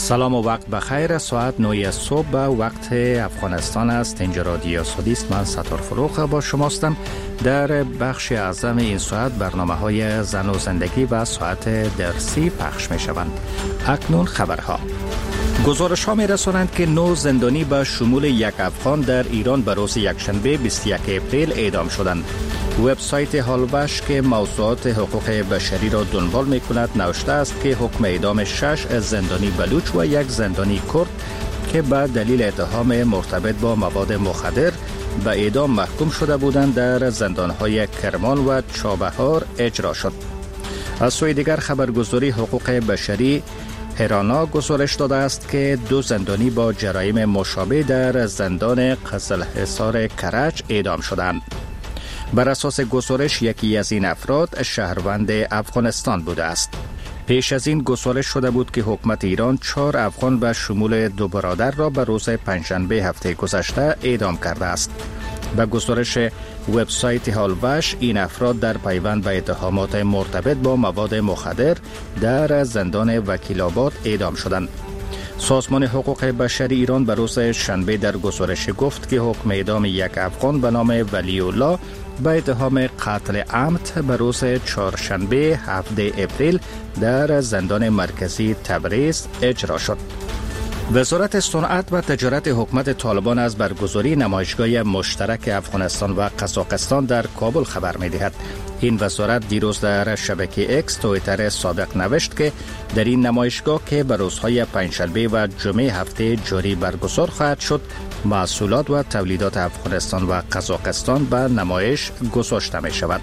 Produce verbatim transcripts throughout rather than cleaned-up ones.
سلام و وقت بخیر. ساعت نه صبح به وقت افغانستان است. اینجا رادیو سودیست، من ستار فروخ با شماستم. در بخش اعظم این ساعت برنامه های زن و زندگی و ساعت درسی پخش می شوند. اکنون خبرها. گزارش ها می رسانند که نو زندانی به شمول یک افغان در ایران به روز یکشنبه بیست و یک اپریل اعدام شدند. وبسایت هالوش که موضوعات حقوق بشری را دنبال می کند نوشته است که حکم اعدام شش زندانی بلوچ و یک زندانی کرد که به دلیل اتهام مرتبط با مواد مخدر به اعدام محکوم شده بودند در زندانهای کرمان و چابهار اجرا شد. از سوی دیگر خبرگزاری حقوق بشری هرانا گزارش داده است که دو زندانی با جرایم مشابه در زندان قزلحصار کرج اعدام شدند. بر اساس گزارش یکی از این افراد شهروند افغانستان بوده است. پیش از این گزارش شده بود که حکومت ایران چهار افغان به شمول دو برادر را به روز پنجشنبه هفته گذشته اعدام کرده است. به گزارش وبسایت هالوش این افراد در پیوند به اتهامات مرتبط با مواد مخدر در زندان وکیل آباد اعدام شدند. سازمان حقوق بشری ایران به روز شنبه در گزارش گفت که حکم اعدام یک افغان به نام ولی الله به اتهام قتل عمد به روز چهارشنبه هفته اپریل در زندان مرکزی تبریز اجرا شد. وزارت صنعت و تجارت حکومت طالبان از برگزاری نمایشگاه مشترک افغانستان و قزاقستان در کابل خبر می‌دهد. این وزارت دیروز در شبکه اکس توییتر سابق نوشت که در این نمایشگاه که به روزهای پنجشنبه و جمعه هفته جاری برگزار خواهد شد، محصولات و تولیدات افغانستان و قزاقستان به نمایش گذاشته می شود.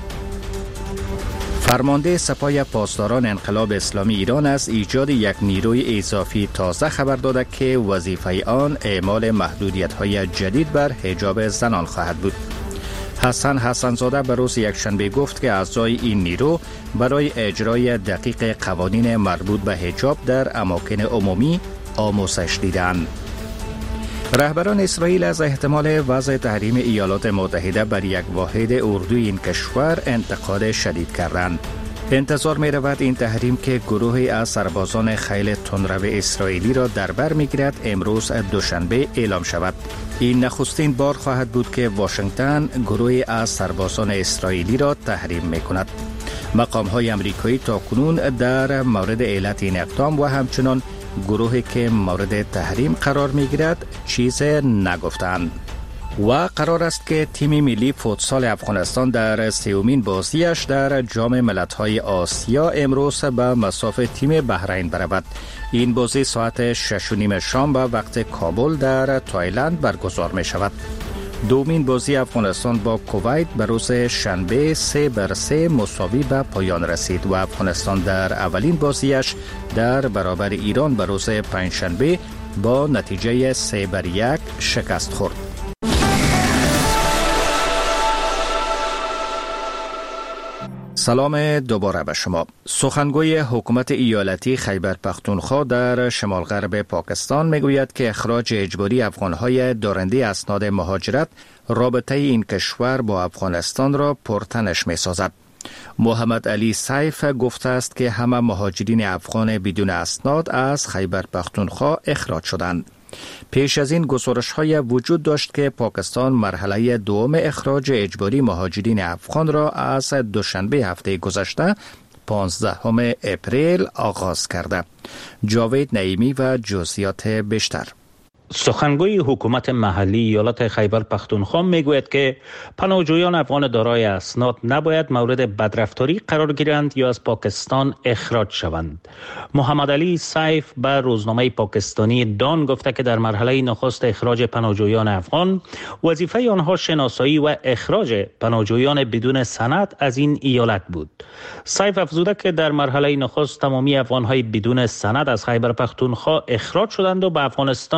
فرمانده سپاه پاسداران انقلاب اسلامی ایران از ایجاد یک نیروی اضافی تازه خبر داده که وظیفه آن اعمال محدودیت‌های جدید بر حجاب زنان خواهد بود. حسن حسنزاده به روز یکشنبه گفت که اعضای این نیرو برای اجرای دقیق قوانین مربوط به حجاب در اماکن عمومی آموزش دیدند. رهبران اسرائیل از احتمال وضع تحریم ایالات متحده بر یک واحد اردوی این کشور انتقاد شدید کردند. انتظار می رود این تحریم که گروهی از سربازان خیل تندرو اسرائیلی را در بر می گیرد امروز دوشنبه اعلام شود. این نخستین بار خواهد بود که واشنگتن گروهی از سربازان اسرائیلی را تحریم می کند. مقام های امریکایی تا کنون در مورد علت این اقدام و همچنان گروهی که مورد تحریم قرار می گیرد چیز نگفتند. و قرار است که تیم ملی فوتسال افغانستان در سومین بازیش در جام ملت‌های آسیا امروز به مصاف تیم بحرین برود. این بازی ساعت شش و نیم شام به وقت کابل در تایلند برگزار می شود. دومین بازی افغانستان با کویت به روز شنبه سه بر سه مساوی به پایان رسید و افغانستان در اولین بازیش در برابر ایران به روز پنجشنبه با نتیجه سه بر یک شکست خورد. سلام دوباره به شما. سخنگوی حکومت ایالتی خیبر پختونخوا در شمال غرب پاکستان میگوید که اخراج اجباری افغانهای دارنده اسناد مهاجرت رابطه این کشور با افغانستان را پرتنش می سازد. محمد علی سیف گفته است که همه مهاجرین افغان بدون اسناد از خیبر پختونخوا اخراج شدند. پیش از این گزارش‌های وجود داشت که پاکستان مرحله دوم اخراج اجباری مهاجرین افغان را از دوشنبه هفته گذشته پانزدهم اپریل آغاز کرده. جاوید نعیمی و جزئیات بیشتر. سخنگوی حکومت محلی ایالت خیبر پختونخوا میگوید که پناهجویان افغان دارای اسناد نباید مورد بدرفتاری قرار گیرند یا از پاکستان اخراج شوند. محمد علی سیف به روزنامه پاکستانی دان گفته که در مرحله نخست اخراج پناهجویان افغان وظیفه آنها شناسایی و اخراج پناهجویان بدون سند از این ایالت بود. سیف افزوده که در مرحله نخست تمامی افغانهای بدون سند از خیبر پختونخوا اخراج شدند و به افغانستان باز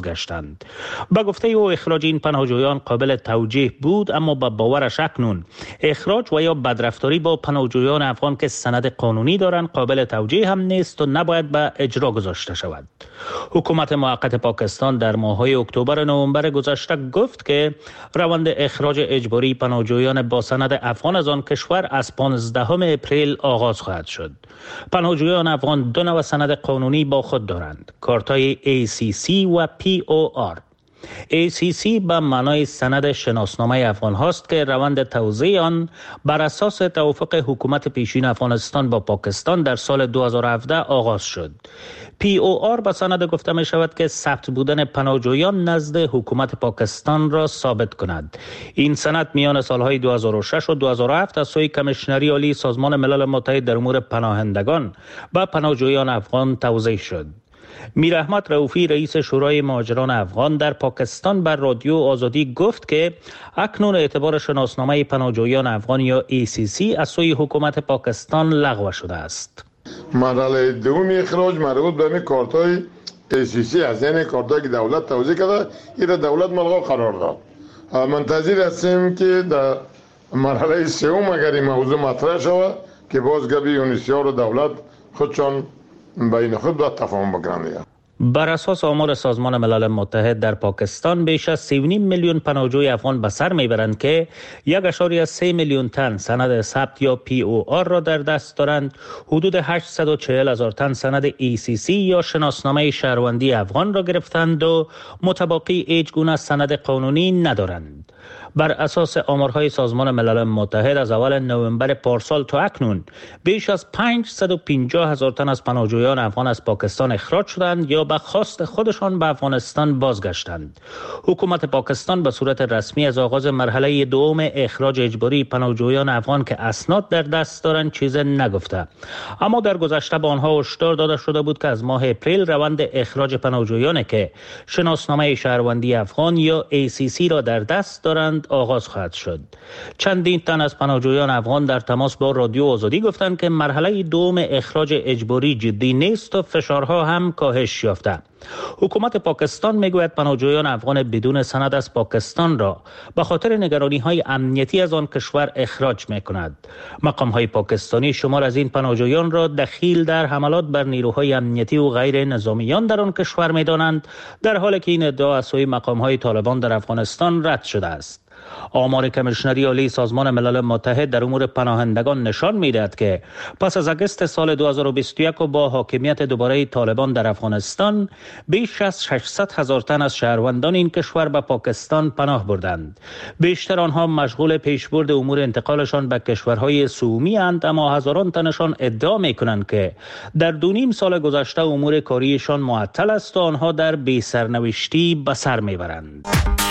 بازگشتند. به گفته او اخراج این پناهجویان قابل توجیه بود، اما به باورش اکنون اخراج و یا بدرفتاری با پناهجویان افغان که سند قانونی دارند قابل توجیه هم نیست و نباید به اجرا گذاشته شود. حکومت موقت پاکستان در ماه‌های اکتبر و نوامبر گذشته گفت که روند اخراج اجباری پناهجویان با سند افغان از آن کشور از پانزدهم اپریل آغاز خواهد شد. پناهجویان افغان دو نوع سند قانونی با خود دارند: کارت‌های ای سی سی و پی او آر. ای سی سی به معنای سند شناسنامه افغان هاست که روند توزیع آن بر اساس توافق حکومت پیشین افغانستان با پاکستان در سال دو هزار و هفده آغاز شد. پی او آر به سند گفته می شود که ثبت بودن پناهجویان نزد حکومت پاکستان را ثابت کند. این سند میان سالهای دو هزار و شش و دو هزار و هفت از سوی کمیشنری عالی سازمان ملل متحد در امور پناهندگان و پناهجویان افغان توزیع شد. میر احمد رؤوفی رئیس شورای مهاجران افغان در پاکستان بر رادیو آزادی گفت که اکنون اعتبار شناسنامه پناهجویان افغان یا ای سی سی از سوی حکومت پاکستان لغو شده است. مرحله دوم اخراج مربوط به کارت‌های ای سی سی از این کارت‌هایی که دولت توزیع کرده، این دولت ملغا قرار داد. منتظر هستیم که در مرحله سوم اگر این موضوع مطرح شود که بازگبی یونیسیار و دولت خودشان بین خود باید تفاهم بکنند. بر اساس آمار سازمان ملل متحد در پاکستان بیش از سی و نیم میلیون پناهجوی افغان به سر میبرند که یک اشاری سه میلیون تن سند ثبت یا پی او آر را در دست دارند. حدود هشتصد و چهل هزار تن سند ای سی سی یا شناسنامه شهروندی افغان را گرفتند و متباقی هیچ گونه سند قانونی ندارند. بر اساس آمارهای سازمان ملل متحد از اول نوامبر پارسال تا اکنون بیش از پانصد و پنجاه هزار تن از پناهجویان افغان از پاکستان اخراج شدند یا به خواست خودشان به افغانستان بازگشتند. حکومت پاکستان به صورت رسمی از آغاز مرحله دوم اخراج اجباری پناهجویان افغان که اسناد در دست دارند چیز نگفته، اما در گذشته به آنها هشدار داده شده بود که از ماه اپریل روند اخراج پناهجویانی که شناسنامه شهروندی افغان یا ای سی سی را در دست دارند آغاز خواهد شد. چندین تن از پناهجویان افغان در تماس با رادیو آزادی گفتند که مرحله دوم اخراج اجباری جدی نیست و فشارها هم کاهش یافته. حکومت پاکستان میگوید پناهجویان افغان بدون سند از پاکستان را به خاطر نگرانی‌های امنیتی از آن کشور اخراج می‌کند. مقام‌های پاکستانی شمار از این پناهجویان را دخیل در حملات بر نیروهای امنیتی و غیر نظامیان در آن کشور می‌دانند، در حالی که این ادعا از سوی مقام‌های طالبان در افغانستان رد شده است. آمار کمیشنری عالی سازمان ملل متحد در امور پناهندگان نشان می‌دهد که پس از آگوست سال دو هزار و بیست و یک و با حاکمیت دوباره طالبان در افغانستان بیش از ششصد هزار تن از شهروندان این کشور به پاکستان پناه بردند. بیشتر آنها مشغول پیشبرد امور انتقالشان به کشورهای سومی اند، اما هزاران تنشان ادعا می‌کنند که در دو نیم سال گذشته امور کاریشان معطل است و آنها در بی‌سرنوشتی به سر می‌برند.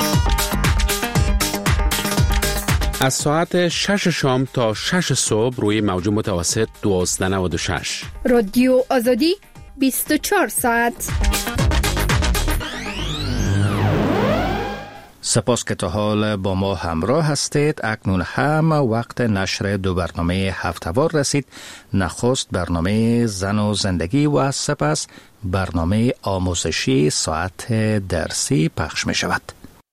از ساعت شش شام تا شش صبح روی موج متوسط دوازده نود و شش رادیو آزادی بیست و چهار ساعت. سپاس که تا حال با ما همراه هستید. اکنون هم وقت نشر دو برنامه هفته‌وار رسید. نخست برنامه زن و زندگی و سپس برنامه آموزشی ساعت درسی پخش می شود.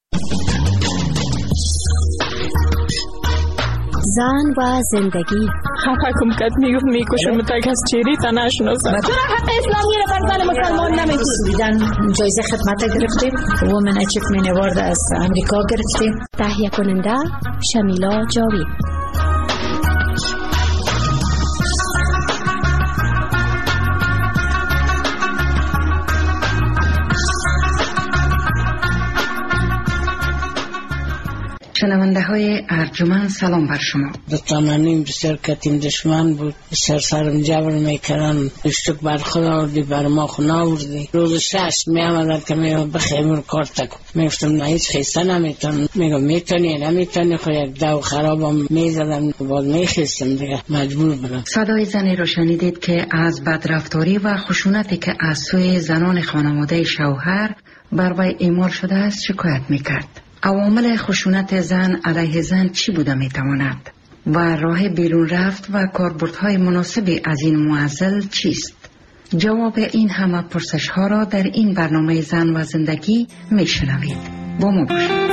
زن و زندگی. حکم کت میگفت میکشم متک از چیری تا نشناسم. چرا حق اسلامی رو بر زن مسلمان نمیدید؟ سویدن جایزه خدمت گرفتیم. وومن اچیومنت اوارد از امریکا گرفتیم. تهیه کننده شمیلا جاوید. شنونده های ارجمند سلام بر شما. دتمنیم بسیار کتیم دشمن بود، بسیار سرم جبر میکردن، اشتک بر خود آوردی بر ما خود آوردی. روز شش می آمدن که میگم بخیمون کار تکو، میگفتم نه هیچ خیسته نمیتون، میگم میتونی نمیتونی، خود یک دو خرابم میزدن باید میخیستم دیگه مجبور بودم. صدای زنی رو شنیدید که از بدرفتاری و خشونتی که از سوی زنان خانواده شوهر بر وی اعمال شده است شکایت میکرد. عوامل خشونت زن علیه زن چی بوده میتواند و راه بیرون رفت و کاربردهای مناسبی از این معضل چیست؟ جواب این همه پرسش ها را در این برنامه زن و زندگی می شنوید. با ما باشید.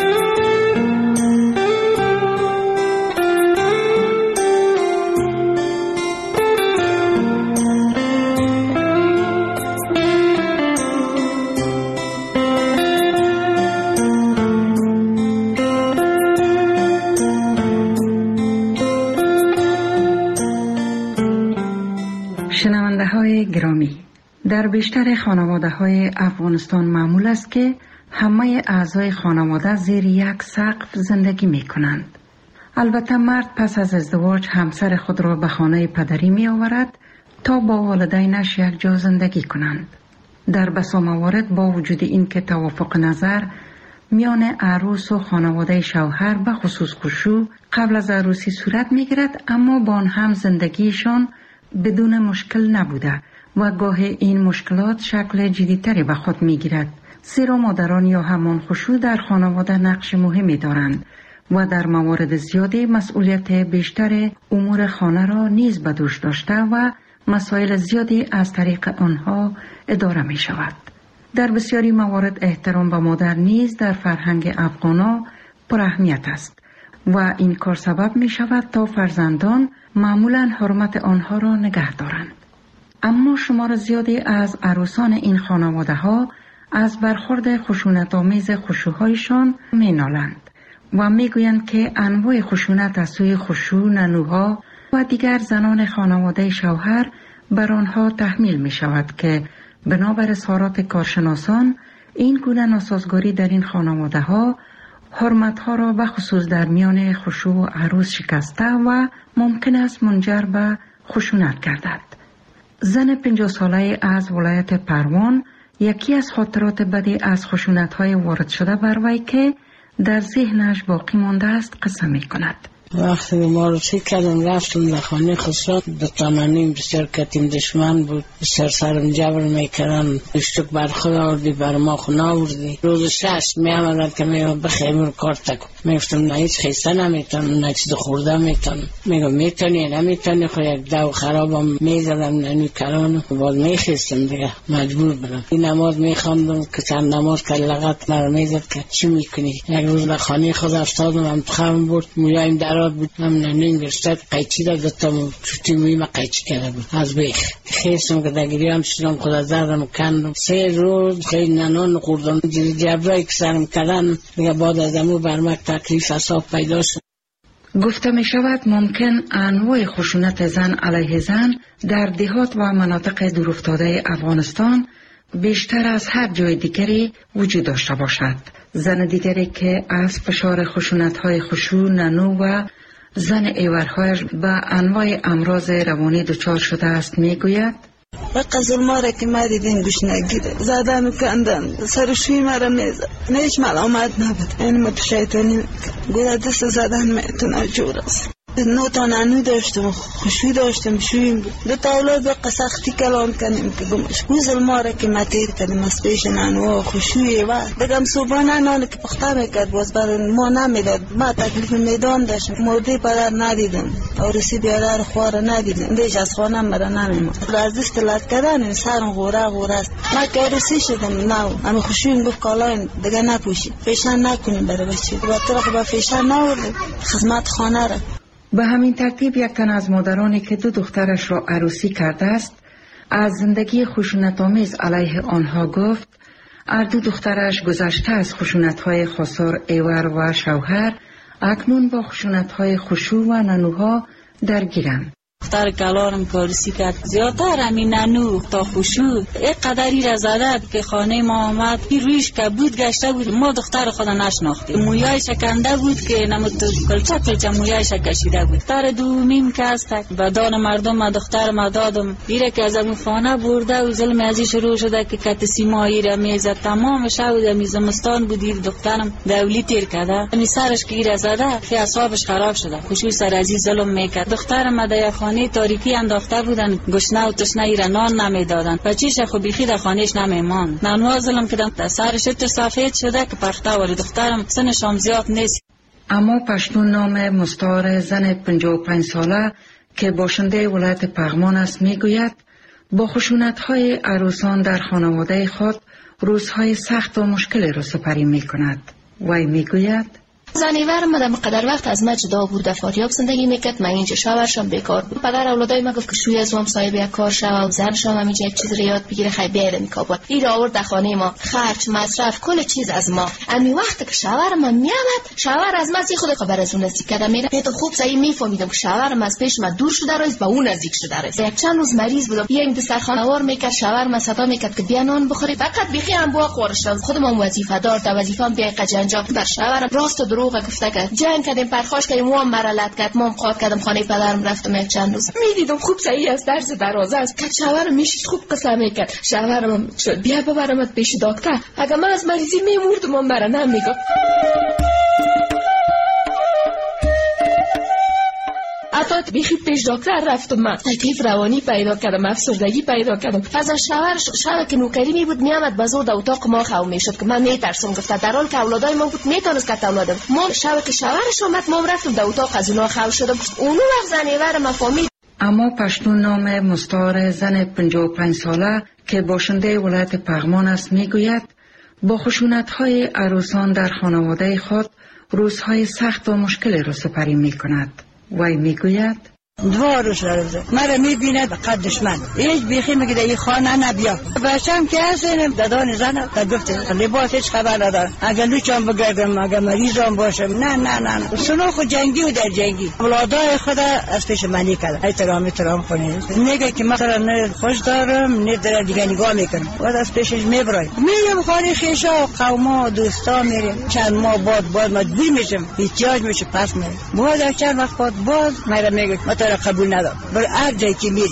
شنونده های گرامی، در بیشتر خانواده های افغانستان معمول است که همه اعضای خانواده زیر یک سقف زندگی می کنند. البته مرد پس از ازدواج همسر خود را به خانه پدری می آورد تا با والدینش یک جا زندگی کنند. در بسا موارد با وجود این که توافق نظر میان عروس و خانواده شوهر به خصوص خشوع قبل از عروسی صورت می گیرد، اما با آن هم زندگیشان بدون مشکل نبوده و گاه این مشکلات شکل جدی‌تری به خود می گیرد. زیرا مادران یا همان خشوع در خانواده نقش مهمی دارند و در موارد زیادی مسئولیت بیشتر امور خانه را نیز به دوش داشته و مسائل زیادی از طریق آنها اداره می شود. در بسیاری موارد احترام به مادر نیز در فرهنگ افغانا پر اهمیت است و این کار سبب می شود تا فرزندان معمولاً حرمت آنها را نگه دارند. اما شمار زیادی از عروسان این خانواده ها از برخورد خشونت‌آمیز خشوع‌هایشان می نالند و می گویند که انواع خشونت از سوی خشوع، ننوها و دیگر زنان خانواده شوهر بر آنها تحمیل می شود که بنابر اظهارات کارشناسان این گونه ناسازگاری در این خانواده ها حرمت‌ها را به خصوص در میان خشوع و عروس شکسته و ممکن است منجر به خشونت گردد. زن پنجاه ساله از ولایت پروان یکی از خاطرات بدی از خشونت‌های وارد شده بر وی که در ذهنش باقی مانده است قصه می‌کند. وقتی معرفی کردم رفتم در خانه خسرو، دو تانانیم بسیار کتیم دشمن بود، بسیار سرم جبر میکردن، اشتک بر خود آوردی بر ما خونه آوردی. روز شش می آمدن که می بخیمون کار تکو میفتم نه هیچ خیسته نمیتونم نه چیز خورده میتونم. میگم میتونی نمیتونی خو یک دو خرابم میزدم ننی کرانو باز میخیستم دیگه مجبور برم. این نماز میخواندم که چند نماز که لغت مرا میزد که چی میکنی. یک روز به خانه خود افتادم انتخابم بود، مولایم در بود هم ننین گرشتد قیچی دا دتا چوتی مویم قیچی کرده بود از بیخ خیستم که دگری هم شدم خدا زردم کندم. سه روز خیلی ننان خوردم جبرایی که سرم کردن دیگه بعد از امو برمک تکلیف اصاب پیدا شد. گفته می شود ممکن انواع خشونت زن علیه زن در دهات و مناطق دورافتاده افغانستان بیشتر از هر جای دیگری وجود داشته باشد. زن دیگری که از فشار خشونت‌های خشوع، ننو و زن ایورهایش به انواع امراض روانی دچار شده است میگوید: و ظلما را که ما دیدیم گوش نگیره، زدن و کندن، سرشوی مرا میزد، نیش ملامت نبود. این ما شیطانی گویا دست زدن میتونه جور است. نو تا ننو داشتم، خوشوی داشتم، شویم بود. دو تا اولاد به قسختی کلام کنیم که گمش گو ظلما را که ما تیر کردیم از پیش ننو خوشوی و دگم صبحانه نان که پخته میکرد باز بر ما نمیداد. ما تکلیف میدان داشتم، مرده پدر ندیدم، عروسی بیادر خوار ندیدم، دیش از خانه مرا نمیمد. از دست لط کردن سرم غوره غوره است. ما که عروسی شدم نو اما خوشویم گفت کالاین دیگه نپوشید، فیشن نکنیم برای بچه و طرق با فیشن نوردیم خدمت خانه را. به همین ترتیب یک تن از مادرانی که دو دخترش را عروسی کرده است از زندگی خشونت‌آمیز علیه آنها گفت: هر دو دخترش گذشته از خشونت‌های خسار ایور و شوهر اکنون با خشونت‌های خشوع و ننوها درگیرند. دختر کلارم کارسی کرد زیادتر همین ننو تا خشوع یک قدری را زده که خانه ما آمد این رویش که بود گشته بود. ما دختر خدا نشناختیم، مویای شکنده بود که نمود کلچه کلچه مویای شکشیده بود. دختر دومیم که است و دان مردم ما دختر ما دادم ایره که از امو خانه برده و ظلم ازی شروع شده که کت سیمایی را میزد. تمام شود امی زمستان بودید دخترم دولی تیر کرده امی سرش که ایره زده که اصابش خراب شده. خشوع سر ازی ظلم میکرد. دختر ما در خانه تاریکی انداخته بودن، گشنه و تشنه ایره نان نمیدادن، بچیش خو بیخی در خانهش نمیمان. نانوا ظلم کردن در سرش تو سفید شده که پخته ولی دخترم سنش هم زیاد نیست. اما پشتون نام مستعار زن پنجاه و پنج ساله که باشنده ولایت پغمان است میگوید: با خشونت‌های عروسان در خانواده خود روزهای سخت و مشکل را سپری می‌کند. وی می‌گوید: زنیور ما در مقدر وقت از ما جدا بود، در فاریاب زندگی میکرد. من اینجا شوهرشم بیکار بود. پدر اولادای ما گفت که شوی از وام صاحب یک کار شو و زنشم همینجا یک چیز رو یاد بگیره خیلی بیاد میکابل. این را آورد در خانه ما، خرج مصرف کل چیز از ما. امی وقت که شوهر ما میامد، شوهر از ما زی خود خبر از اون نزدیک کردم میره. تو خوب صحیح میفهمیدم که شوهرم از پیش ما دور شده است، با اون نزدیک شده است. یک چند روز مریض بودم، یک دسترخوان آور میکرد، شوهر ما صدا میکرد که بیا نان بخوری. فقط بیخی هم بوا خورش خودم وظیفه دار تا وظیفه‌ام بیا قجنجا بر شوهرم راست و دروغ گفته که جنگ کردیم، پرخاش کردیم، موام مرالت کرد، موام قاد کردم، خانه پدرم رفتم یک چند روز. میدیدم خوب صحیح از درس درازه است که شوهرم میشید خوب قصه میکرد. شوهرم شد بیا ببرمت پیش دکتر، اگه من از مریضی میمردم من برا نمیگم. حتی بیخی پیش دکتر رفتم، من تکلیف روانی پیدا کردم، افسردگی پیدا کردم. از شوهر شوهر که نوکری می بود میامد بازور در اتاق ما خو میشد که من میترسم. گفت در حال که اولادای ما بود میتونست که اولادم ما شب که شوهرش اومد ما رفتم در اتاق از اونها خو شدم. اونو وقت زنیور ما فهمید. اما پشتون نام مستعار زن پنجاه و پنج ساله که باشنده ولایت پغمان است میگوید با خشونت‌های عروسان در خانواده خود روزهای سخت و مشکل را سپری میکند. وی میگوید: دو روز رفته مرا میبیند قد دشمن هیچ بیخی میگه در این خانه نبیا. بچم که هستیم دادان زنم تا گفته لباس هیچ خبر ندارم، اگر لوچم بگردم اگر مریضم باشم نه نه نه نه سنو خود جنگی و در جنگی اولادای خود از پیش منی کرد. احترام احترام کنید میگه که مثلا نه خوش دارم نه در دیگه نگاه میکنم و از پیشش میبرای میرم خانه خیشا و قوما و دوستا میریم. چند ماه بعد بعد مجبور میشم احتیاج میشه پس میرم بعد چند وقت بعد باز میرم میگه قبول ندارم بر هر جایی که میری.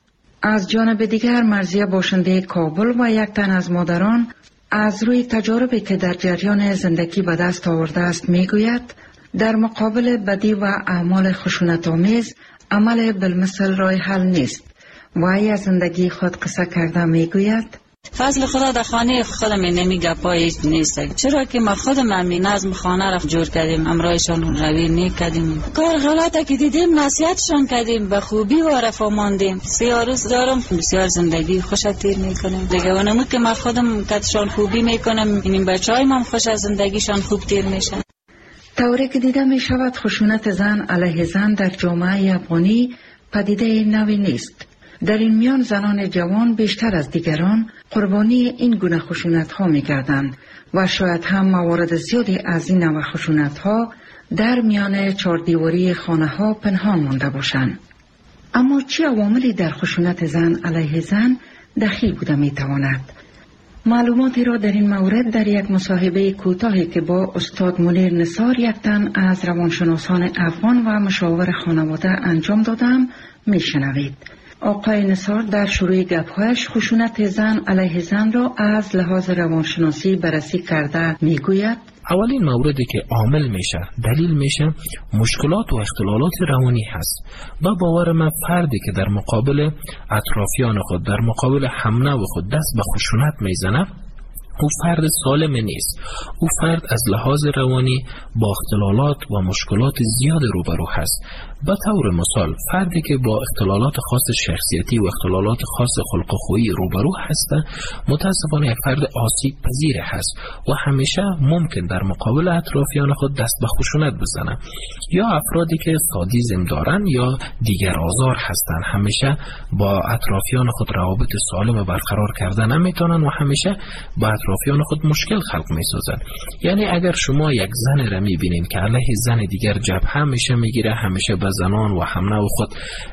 از جانب دیگر مرضیه باشنده کابل و یک تن از مادران از روی تجاربی که در جریان زندگی به دست آورده است میگوید در مقابل بدی و اعمال خشونت‌آمیز عمل بالمثل راه حل نیست. و از زندگی خود قصه کرده میگوید: فضل خدا در خانه خودم نمیگه پایش نیست، چرا که ما خودم هم نظم خانه را جور کردیم، امرایشان روی نیک کردیم، کار غلطه که دیدیم نصیحتشان کردیم، به خوبی و رفا ماندیم. سیاه روز دارم بسیار زندگی خوش تیر میکنیم دیگه و نمود که ما خودم کتشان خوبی میکنم این بچه های من خوش از زندگیشان خوب تیر میشن. طوری که دیده می شود خشونت زن علیه زن در جامعه افغانی پدیده نوی نیست. در این میان زنان جوان بیشتر از دیگران قربانی این گونه خشونت ها می گردند و شاید هم موارد زیادی از این نوع خشونت ها در میان چاردیواری خانه ها پنهان مانده باشند. اما چه عواملی در خشونت زن علیه زن دخیل بوده می تواند؟ معلوماتی را در این مورد در یک مصاحبه کوتاهی که با استاد منیر نثار یک تن از روانشناسان افغان و مشاور خانواده انجام دادم می شنوید. آقای نثار در شروع گپ‌هایش خشونت زن علیه زن را از لحاظ روانشناسی بررسی کرده میگوید: اولین موردی که عامل میشه دلیل میشه مشکلات و اختلالات روانی هست و باور من فردی که در مقابل اطرافیان خود در مقابل همنو خود دست به خشونت میزنه او فرد سالم نیست. او فرد از لحاظ روانی با اختلالات و مشکلات زیاد روبرو هست. به طور مثال فردی که با اختلالات خاص شخصیتی و اختلالات خاص خلق و خویی روبرو هست متاسفانه یک فرد آسیب پذیر هست و همیشه ممکن در مقابل اطرافیان خود دست به خشونت بزنه. یا افرادی که سادیسم دارن یا دیگر آزار هستند همیشه با اطرافیان خود روابط سالم برقرار کردن نمیتونن و همیشه با اطرافیان خود مشکل خلق میسازن. یعنی اگر شما یک زن را میبینین که علیه زن دیگر جبهه همیشه میگیره، همیشه به زنان و همنو خود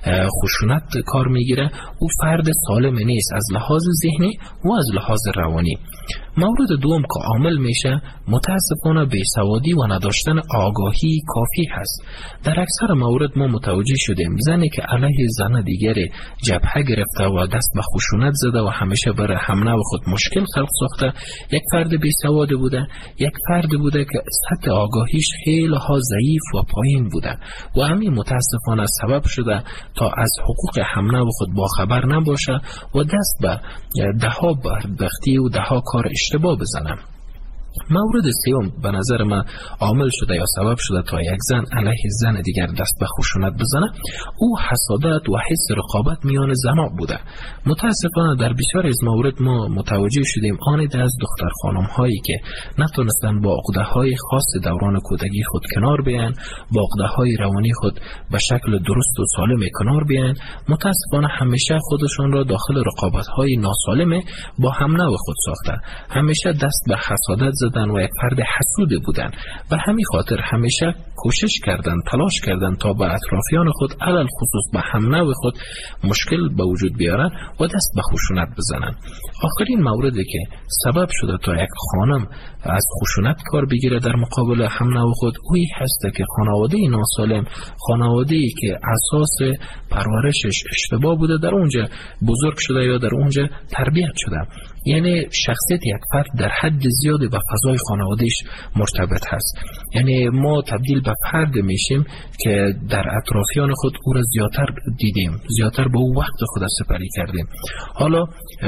خشونت کار میگیره، او فرد سالم نیست از لحاظ ذهنی و از لحاظ روانی. مورد دوم که عامل میشه متاسفانه بیسوادی و نداشتن آگاهی کافی هست. در اکثر مورد ما متوجه شدیم زنی که علیه زن دیگر جبهه گرفته و دست به خشونت زده و همیشه برای همنو خود مشکل خلق ساخته یک فرد بیسواد بوده، یک فرد بوده که سطح آگاهیش خیلی ها ضعیف و پایین بوده و همین متاسفانه سبب شده تا از حقوق همنو خود باخبر نباشه و دست به ده ها بدبختی و ده ها کار اشتباه بزنم. مورد سوم به نظر من عامل شده یا سبب شده تا یک زن علیه زن دیگر دست به خشونت بزنه، او حسادت و حس رقابت میان زنها بوده. متاسفانه در بسیار از موارد ما متوجه شدیم آنید از دختر خانم هایی که نتونستن با عقده های خاص دوران کودکی خود کنار بیان، با عقده های روانی خود به شکل درست و سالم کنار بیان، متاسفانه همیشه خودشان را داخل رقابت های ناسالم با هم نوع خود ساخته، همیشه دست به حسادت زدن و یک فرد حسود بودن و همین خاطر همیشه کوشش کردن، تلاش کردن تا به اطرافیان خود علل خصوص به هم نوع خود مشکل به وجود بیارن و دست به خشونت بزنن. آخرین موردی که سبب شده تا یک خانم از خشونت کار بگیره در مقابل هم نوع خود، اوی هست که خانواده ناسالم، خانواده‌ای که اساس پرورشش اشتباه بوده در اونجا بزرگ شده یا در اونجا تربیت شده. یعنی شخصیت یک فرد در حد زیادی به فضای خانوادهش مرتبط هست. یعنی ما تبدیل به فرد میشیم که در اطرافیان خود او را زیادتر دیدیم، زیادتر به او وقت خود سپری کردیم. حالا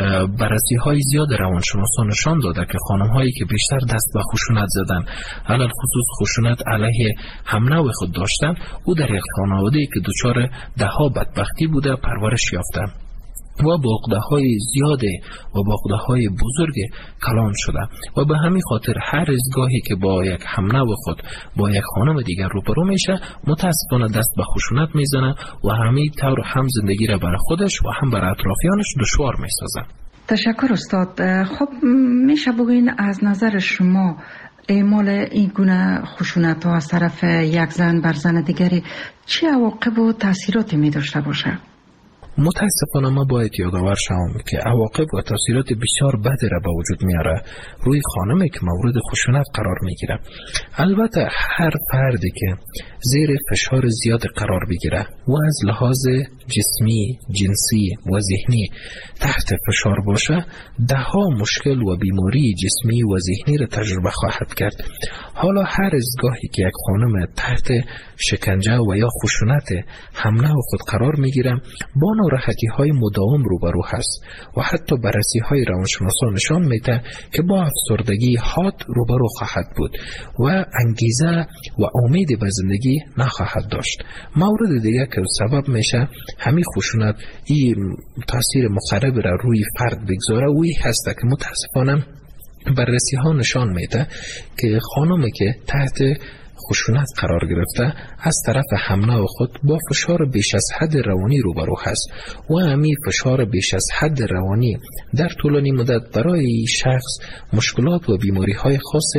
بررسی های زیاد روانشناسان نشان داده که خانم هایی که بیشتر دست به خشونت زدن، علل خصوص خشونت علیه هم نوع خود داشتن، او در یک خانواده‌ای که دچار دهها بدبختی بوده پرورش یافته و با عقده‌های زیاد و با عقده‌های بزرگ کلان شده و به همین خاطر هر از گاهی که با یک همنوع خود با یک خانم دیگر روبرو میشه متاسفانه دست به خشونت میزنه و همین طور هم زندگی را برای خودش و هم برای اطرافیانش دشوار میسازه. تشکر استاد. خب میشه بگوین از نظر شما اعمال این گونه خشونت ها از طرف یک زن بر زن دیگری چه عواقب و تاثیراتی می داشته باشه؟ متاسفانه ما باید یادآور شوم که عواقب و تاثیرات بسیار بدی را به وجود میاره روی خانمی که مورد خشونت قرار میگیره. البته هر فردی که زیر فشار زیاد قرار بگیره و از لحاظ جسمی، جنسی و ذهنی تحت فشار باشه، ده ها مشکل و بیماری جسمی و ذهنی را تجربه خواهد کرد. حالا هر از گاهی که یک خانم تحت شکنجه و یا خشونت همنوع خود قرار میگیره با ناراحتی های مداوم روبرو هست و حتی بررسی های روانشناسان نشان میده که با افسردگی حاد روبرو خواهد بود و انگیزه و امید به زندگی نخواهد داشت. مورد دیگه که سبب میشه همین خشونت این تاثیر مخرب را روی فرد بگذاره وی هست که متاسفانه بررسی ها نشان میده که خانمی که تحت خشونت قرار گرفته از طرف همنوع خود با فشار بیش از حد روانی روبرو هست و همین فشار بیش از حد روانی در طولانی مدت برای شخص مشکلات و بیماری های خاص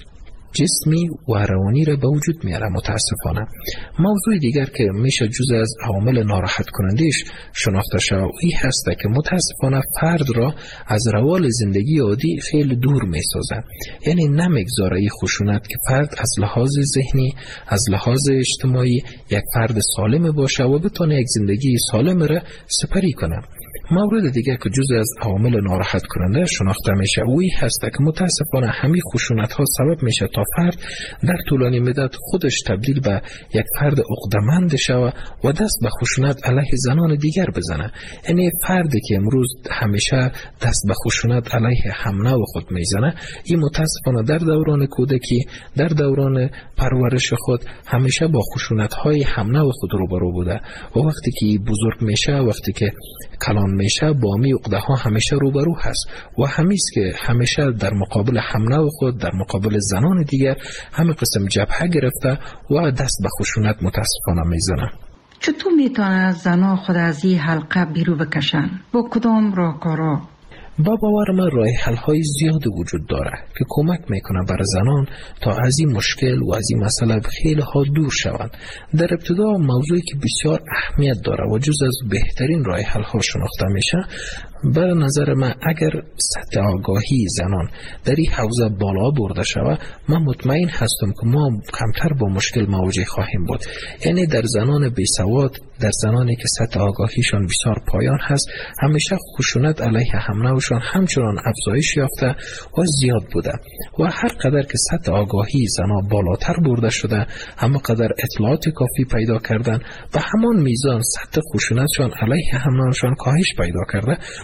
جسمی و روانی را به وجود میاره. متاسفانه موضوع دیگر که میشه جزء از عوامل ناراحت کنندش شناخته شود این هست که متاسفانه فرد را از روال زندگی عادی خیلی دور میسازه. یعنی نمیگذاره این خشونت که فرد از لحاظ ذهنی، از لحاظ اجتماعی یک فرد سالم باشه و بتونه یک زندگی سالم را سپری کنه. مورد دیگه که جزء از عوامل ناراحت کننده شناخته میشه اوی هست که متاسفانه همین خشونت ها سبب میشه تا فرد در طولانی مدت خودش تبدیل به یک فرد عقده‌مند شود و دست به خشونت علیه زنان دیگر بزنه. یعنی فردی که امروز همیشه دست به خشونت علیه همنوع خود میزنه این متاسفانه در دوران کودکی، در دوران پرورش خود همیشه با خشونت های همنوع خود روبرو بوده و وقتی که بزرگ میشه، وقتی که کلان میشه با می عقده ها همیشه روبرو هست و همیست که همیشه در مقابل همنوع خود، در مقابل زنان دیگر همه قسم جبهه گرفته و دست به خشونت متاسفانه میزنه. چطور میتونه زنها خود از این حلقه بیرون بکشن؟ با کدام راهکارها؟ با باور من راه حل های زیاد وجود داره که کمک میکنه برای زنان تا از این مشکل و از این مسئله خیلی ها دور شوند. در ابتدا موضوعی که بسیار اهمیت داره و جز از بهترین راه حل ها شناخته میشه، به نظر من اگر سطح آگاهی زنان در این حوزه بالا برده شود، من مطمئن هستم که ما کمتر با مشکل مواجه خواهیم بود. یعنی در زنان بیسواد، در زنانی که سطح آگاهیشان بسیار پایان هست، همیشه خشونت علیه همنوعشان همچنان افزایش یافته و زیاد بوده و هر قدر که سطح آگاهی زنان بالاتر برده شده، همه قدر اطلاعات کافی پیدا کردن و همان میزان سطح خشونتشان علیه همنوعشان کاهش پیدا کرده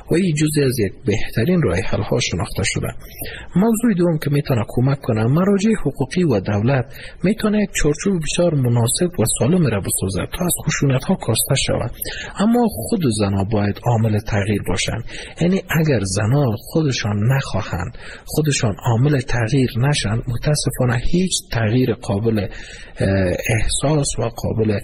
و این جزئی از یک بهترین راه حل ها شناخته شده. موضوع دوم که میتونه کمک کنه، مراجع حقوقی و دولت میتونه یک چارچوب بسیار مناسب و سالم را بسازد تا از خشونت ها کاسته شود. اما خود زنها باید عامل تغییر باشند. یعنی اگر زنها خودشان نخواهند، خودشان عامل تغییر نشند، متاسفانه هیچ تغییر قابل احساس و قابل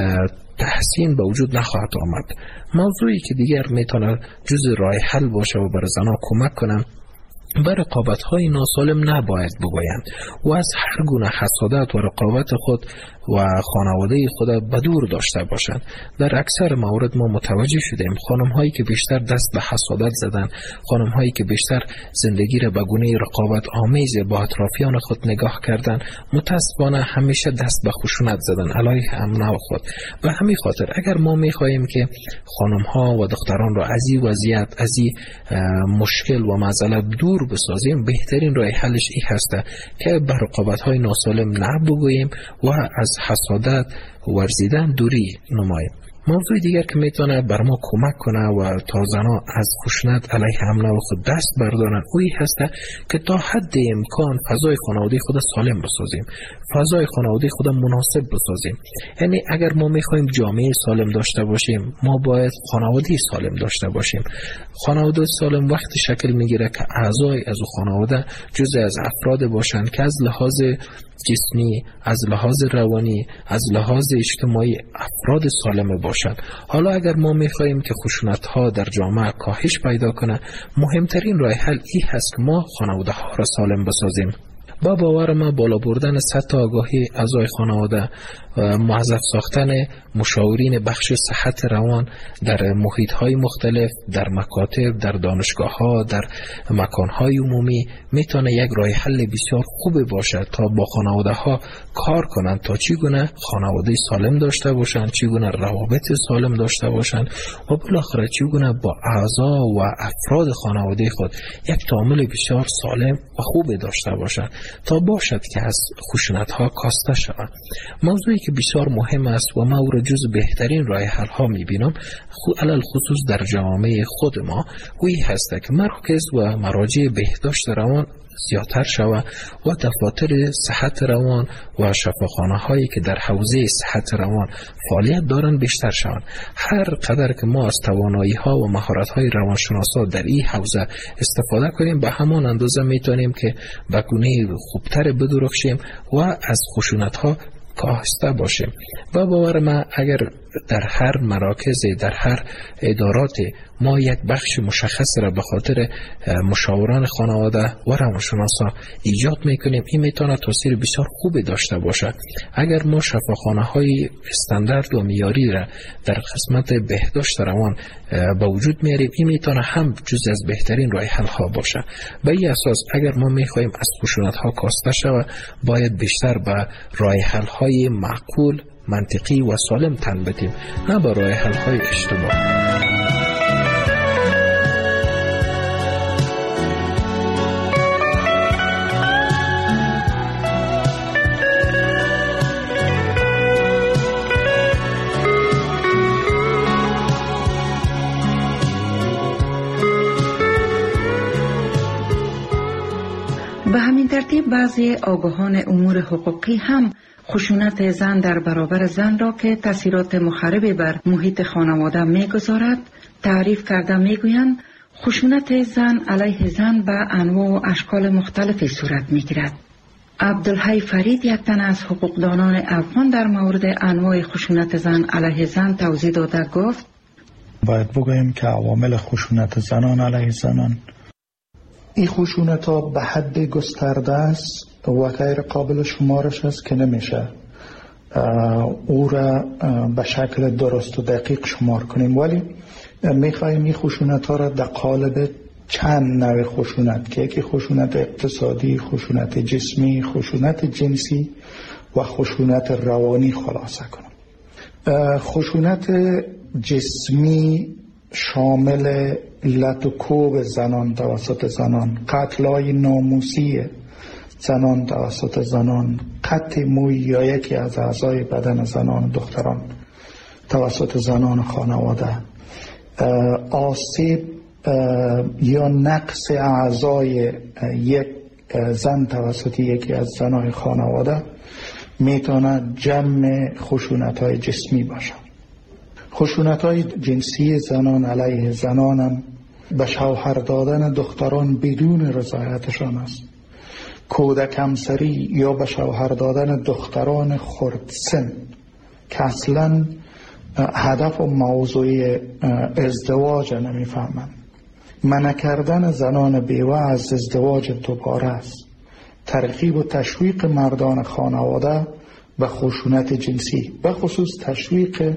تحسین به وجود نخواهد آمد. موضوعی که دیگر میتونه جزء راه حل باشه و برای زنها کمک کنه، بر رقابت‌های ناسالم نباید بگویند و از هر گونه حسادت و رقابت خود و خانواده خود به دور داشته باشند. در اکثر موارد ما متوجه شدیم خانم هایی که بیشتر دست به حسادت زدن، خانم هایی که بیشتر زندگی را به گونه رقابت آمیز با اطرافیان خود نگاه کردن، متاسفانه همیشه دست به خشونت زدن علیه امنه خود. به همین خاطر اگر ما می‌خواهیم که خانم ها و دختران را از این وضعیت، از این مشکل و معضله دور بسازیم، بهترین راه حلش این هست که به رقابت های ناسالم نبگوییم و از حسادت ورزیدن دوری نماییم. موضوع دیگر که میتونه بر ما کمک کنه و تا زنها از خشونت علیه حمله و خود دست بردارن، اوی هسته که تا حد امکان فضای خانواده خود سالم بسازیم، فضای خانواده خود مناسب بسازیم. یعنی اگر ما میخوایم جامعه سالم داشته باشیم، ما باید خانواده سالم داشته باشیم. خانواده سالم وقتی شکل میگیره که اعضای از خانواده جزء از افراد باشند که از لحاظ جسمی، از لحاظ روانی، از لحاظ اجتماعی افراد سالم باشند. حالا اگر ما میخواهیم که خشونت ها در جامعه کاهش پیدا کنه، مهمترین راه حل این هست که ما خانواده ها را سالم بسازیم. با باور ما بالا بردن سطح آگاهی اعضای خانواده، موظف ساختن مشاورین بخش صحت روان در محیط های مختلف، در مکاتب، در دانشگاه ها، در مکان های عمومی میتونه یک راه حل بسیار خوب باشه تا با خانواده ها کار کنند تا چگونه خانواده سالم داشته باشند، چگونه روابط سالم داشته باشند و بالاخره چگونه با اعضا و افراد خانواده خود یک تعامل بسیار سالم و خوب داشته باشند تا باشد که از خشونت ها کاسته شوند. موضوعی که بسیار مهم است و ما او را جز بهترین راه حل ها میبینم، علل خصوص در جامعه خود ما، وی هست که مرکز و مراجع بهداشت روان زیادتر شود و دفاتر صحت روان و شفاخانه هایی که در حوزه صحت روان فعالیت دارند بیشتر شوند. هر قدر که ما از توانایی ها و مهارت های روانشناسا در این حوزه استفاده کنیم، به همان اندازه میتونیم که به گونه خوبتر بدرخشیم و از خشونت ها کاهسته باشیم. و باور من اگر در هر مراکز، در هر ادارات ما یک بخش مشخص را به خاطر مشاوران خانواده و روانشناسا ایجاد میکنیم، این میتونه تاثیر بسیار خوبی داشته باشد. اگر ما شفاخانه های استاندارد و معیاری را در قسمت بهداشت روان به وجود میاریم، این میتونه هم جز از بهترین راه حل ها باشه. به این اساس اگر ما میخواهیم از خشونت ها کاسته شود، باید بیشتر به راه حل های معقول، منطقی و سالم تن بدیم، نه به راه حل های اشتباه. به همین ترتیب بعضی آگاهان امور حقوقی هم خشونت زن در برابر زن را که تاثیرات مخربی بر محیط خانواده می‌گذارد تعریف کرده می‌گویند خشونت زن علیه زن به انواع و اشکال مختلفی صورت می‌گیرد. عبدالحی فرید، یک تن از حقوقدانان افغان، در مورد انواع خشونت زن علیه زن توضیح داده گفت: باید بگوییم که عوامل خشونت زنان علیه زنان، این خشونت ها به حد گسترده است و غیر قابل شمارش است که نمیشه او را به شکل درست و دقیق شمار کنیم، ولی میخواییم این خشونت ها را در قالب چند نوع خشونت که یکی خشونت اقتصادی، خشونت جسمی، خشونت جنسی و خشونت روانی خلاصه کنیم. خشونت جسمی شامل لط و کوب زنان توسط زنان، قتل‌های ناموسی زنان توسط زنان، قطع موی یا یکی از اعضای بدن زنان و دختران توسط زنان خانواده، آسیب یا نقص اعضای یک زن توسط یکی از زنای خانواده میتونه جمع خشونت‌های جسمی باشه. خشونت‌های جنسی زنان علیه زنان هم به شوهر دادن دختران بدون رضایتشان است. کودک همسری یا به شوهر دادن دختران خردسن که اصلا هدف و موضوع ازدواج نمیفهمند. منع کردن زنان بیوه از ازدواج دوباره است. ترغیب و تشویق مردان خانواده به خشونت جنسی، به خصوص تشویق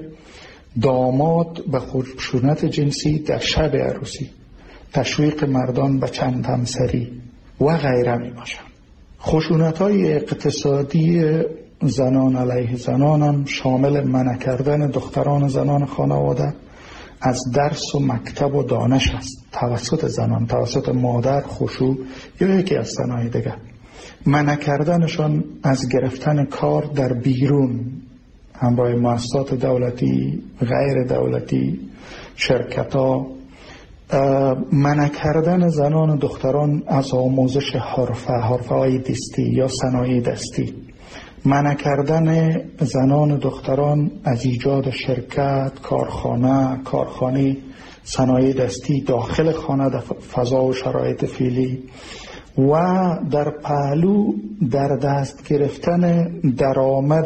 داماد به خشونت جنسی در شب عروسی، تشویق مردان به چند همسری و غیره می باشند. خشونت‌های اقتصادی زنان علیه زنان هم شامل منع کردن دختران زنان خانواده از درس و مکتب و دانش است توسط زنان، توسط مادر، خشوع یا یکی از زنای دیگر. منع کردنشان از گرفتن کار در بیرون همراه مؤسسات دولتی، غیر دولتی، شرکت‌ها. منع کردن زنان و دختران از آموزش حرفه، حرفه های دستی یا صنایع دستی. منع کردن زنان و دختران از ایجاد شرکت، کارخانه، کارخانه صنایع دستی داخل خانه در فضا و شرایط فعلی و در پهلو در دست گرفتن درآمد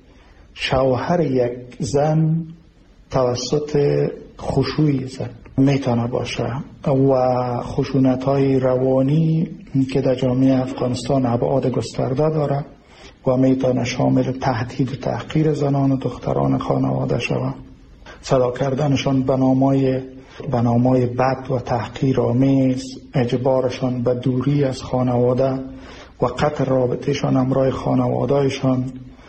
شوهر یک زن توسط خشوع زن میتونه باشه و خشونت‌های روانی که در جامعه افغانستان ابعاد گسترده داره و میتونه شامل تهدید و تحقیر زنان و دختران خانواده شود، صدا کردنشان به نامای به نامای بد و تحقیرآمیز، اجبارشان به دوری از خانواده و قطع رابطهشان همراه خانوادهشان،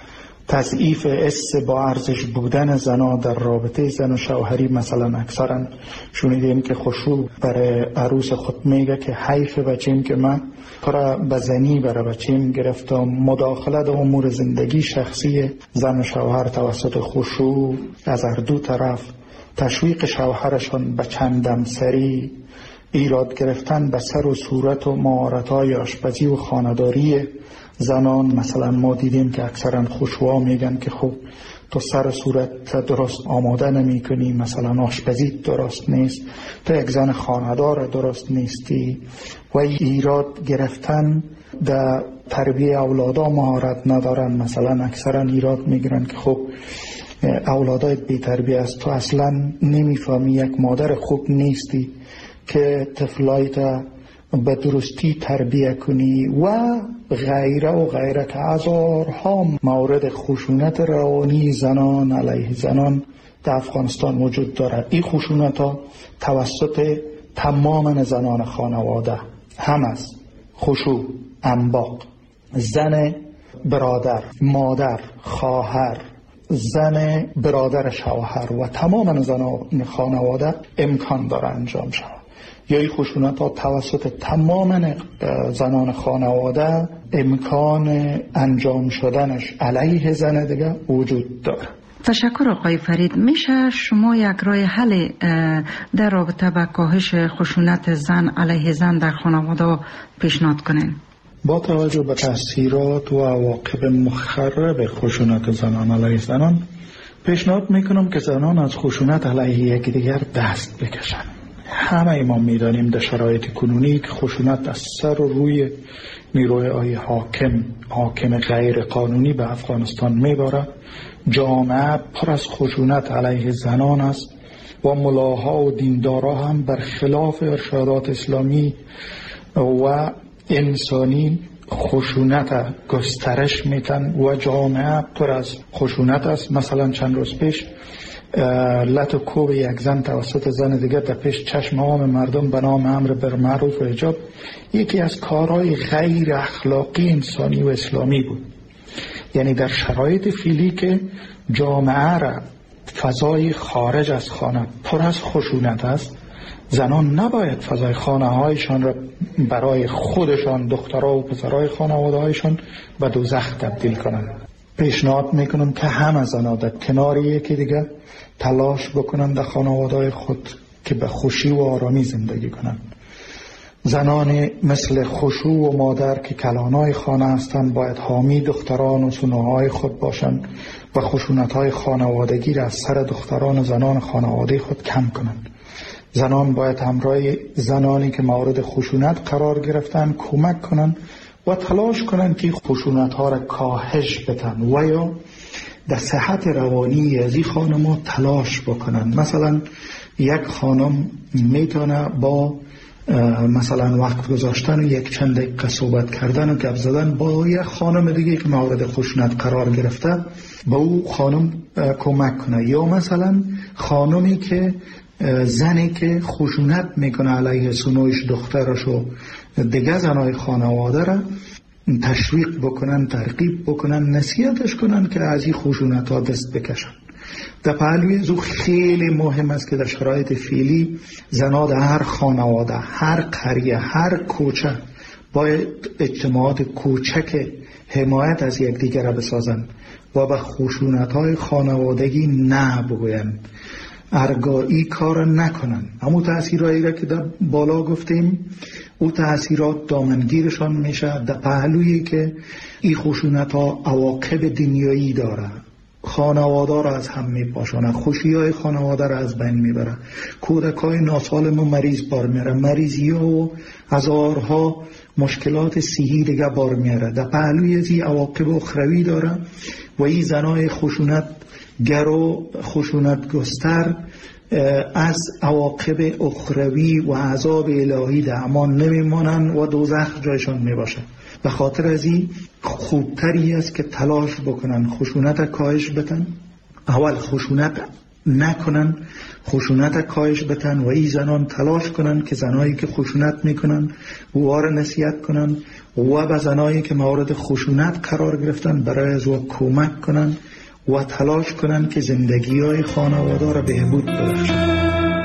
تضعیف حس با ارزش بودن زنا در رابطه زن و شوهری. مثلا اکثرا شنیدیم که خشوع برای عروس خود میگه که حیف بچیم که من پر به زنی برای بچیم گرفتم. مداخله در امور زندگی شخصی زن و شوهر توسط خشوع از هر دو طرف، تشویق شوهرشان به چندم سری، ایراد گرفتن به سر و صورت و مهارت‌های آشپزی و خانه‌داری زنان. مثلا ما دیدیم که اکثرا خشوعا میگن که خب تو سر صورت درست آماده نمی کنی، مثلا آشپزی درست نیست، تو یک زن خانه‌دار درست نیستی. و ایراد گرفتن در تربیه اولادا مهارت ندارن. مثلا اکثرا ایراد میگیرن که خب اولادایت بی تربیه است، تو اصلا نمیفهمی، یک مادر خوب نیستی که طفلایت به درستی تربیه کنی و غیره و غیره که هزارها مورد خشونت روانی زنان علیه زنان در افغانستان وجود دارد. این خشونت ها توسط تمام زنان خانواده هم است. خشوع، انباق، زن برادر، مادر، خواهر، زن برادر شوهر و تمام زنان خانواده امکان داره انجام شود. یا این خشونت ها توسط تمام زنان خانواده امکان انجام شدنش علیه زن دیگه وجود داره. تشکر آقای فرید. میشه شما یک راه حل در رابطه با کاهش خشونت زن علیه زن در خانواده پیشنهاد کنین؟ با توجه به تاثیرات و عواقب مخرب خشونت زنان علیه زنان پیشنهاد میکنم که زنان از خشونت علیه یکدیگر دست بکشن. همه ما میدانیم در شرایط کنونی که خشونت از سر و روی نیروهای حاکم حاکم غیر قانونی به افغانستان میباره. جامعه پر از خشونت علیه زنان است و ملاها و دیندارا هم برخلاف ارشادات اسلامی و انسانی خشونت گسترش میتن و جامعه پر از خشونت است. مثلا چند روز پیش لط و کوب یک زن توسط زن دیگر در پیش چشم عام مردم به نام امر بالمعروف و حجاب یکی از کارهای غیر اخلاقی انسانی و اسلامی بود. یعنی در شرایط فعلی که جامعه را فضای خارج از خانه پر از خشونت است، زنان نباید فضای خانه هایشان را برای خودشان، دخترها و پسرهای خانواده هایشان به دوزخ تبدیل کنند. پیشنهاد میکنم که همه زنان در کنار یکی دیگر تلاش بکنند در خانواده خود که به خوشی و آرامی زندگی کنند. زنان مثل خشوع و مادر که کلانای خانه هستند باید حامی دختران و سنوهای خود باشند و خشونت‌های خانوادگی را از سر دختران و زنان خانواده خود کم کنند. زنان باید همراه زنانی که مورد خشونت قرار گرفتن کمک کنند و تلاش کنند که خشونت‌ها را کاهش بدن و یا در صحت روانی از این خانم‌ها تلاش بکنند. مثلا یک خانم میتونه با مثلا وقت گذاشتن و یک چند دقیقه صحبت کردن و گپ زدن با یک خانم دیگه که مورد خشونت قرار گرفته با او خانم کمک کنه، یا مثلا خانمی که زنی که خشونت میکنه علیه سنویش دخترش و دیگه زنای خانواده را تشویق بکنن، ترغیب بکنن، نصیحتش کنن که از این خشونت ها دست بکشن. در پهلوی زو خیلی مهم است که در شرایط فعلی زنها در هر خانواده، هر قریه، هر کوچه باید اجتماعات کوچک حمایت از یکدیگر را بسازند و به خشونت های خانوادگی نه بگویند، ارگایی کار نکنن. همون تأثیرهایی را که در بالا گفتیم او تأثیرات دامنگیرشان میشه در پهلویی که این خشونت ها عواقب دنیایی داره، خانواده را از هم میپاشانه، خوشی های خانواده را از بین میبره، کودک های ناسالم و مریض بار میره، مریضی ها و هزارها مشکلات صحی دیگه بار میره. در پهلوی از این عواقب اخروی داره و این زنای خشونت گر و خشونت گستر از عواقب اخروی و عذاب الهی در امان نمیمانن و دوزخ جایشان میباشه. به خاطر از این خوبتری است که تلاش بکنن خشونت کاهش بتن، اول خشونت نکنن، خشونت کاهش بتن و این زنان تلاش کنن که زنایی که خشونت میکنن وار نصیحت کنن و به زنایی که مورد خشونت قرار گرفتن برای از او کمک کنن و تلاش کنن که زندگی های خانواده را بهبود ببخشن.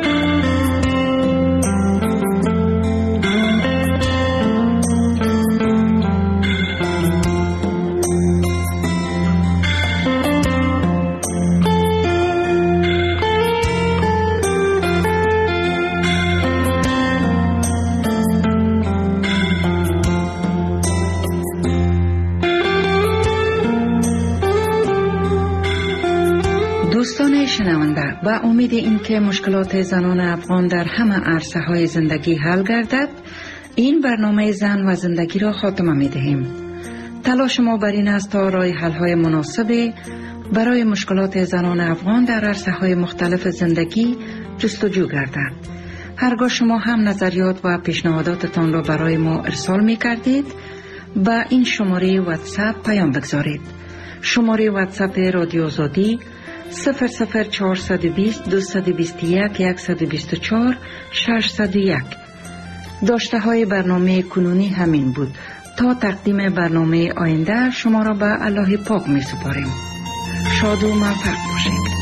و امید این که مشکلات زنان افغان در همه عرصه های زندگی حل گردد، این برنامه زن و زندگی را خاتمه می دهیم. تلاش ما بر این است تا راه حل های مناسب برای مشکلات زنان افغان در عرصه های مختلف زندگی جستجو گردد. هرگاه شما هم نظریات و پیشنهاداتتان را برای ما ارسال می کردید، با این شماره واتساپ پیام بگذارید. شماره واتساپ رادیو آزادی صفر صفر چهارصد و بیست دویست و بیست و یک صد و بیست و چهار ششصد و یک. داشته های برنامه کنونی همین بود. تا تقدیم برنامه آینده شما را به الله پاک می سپاریم. شاد و موفق باشید.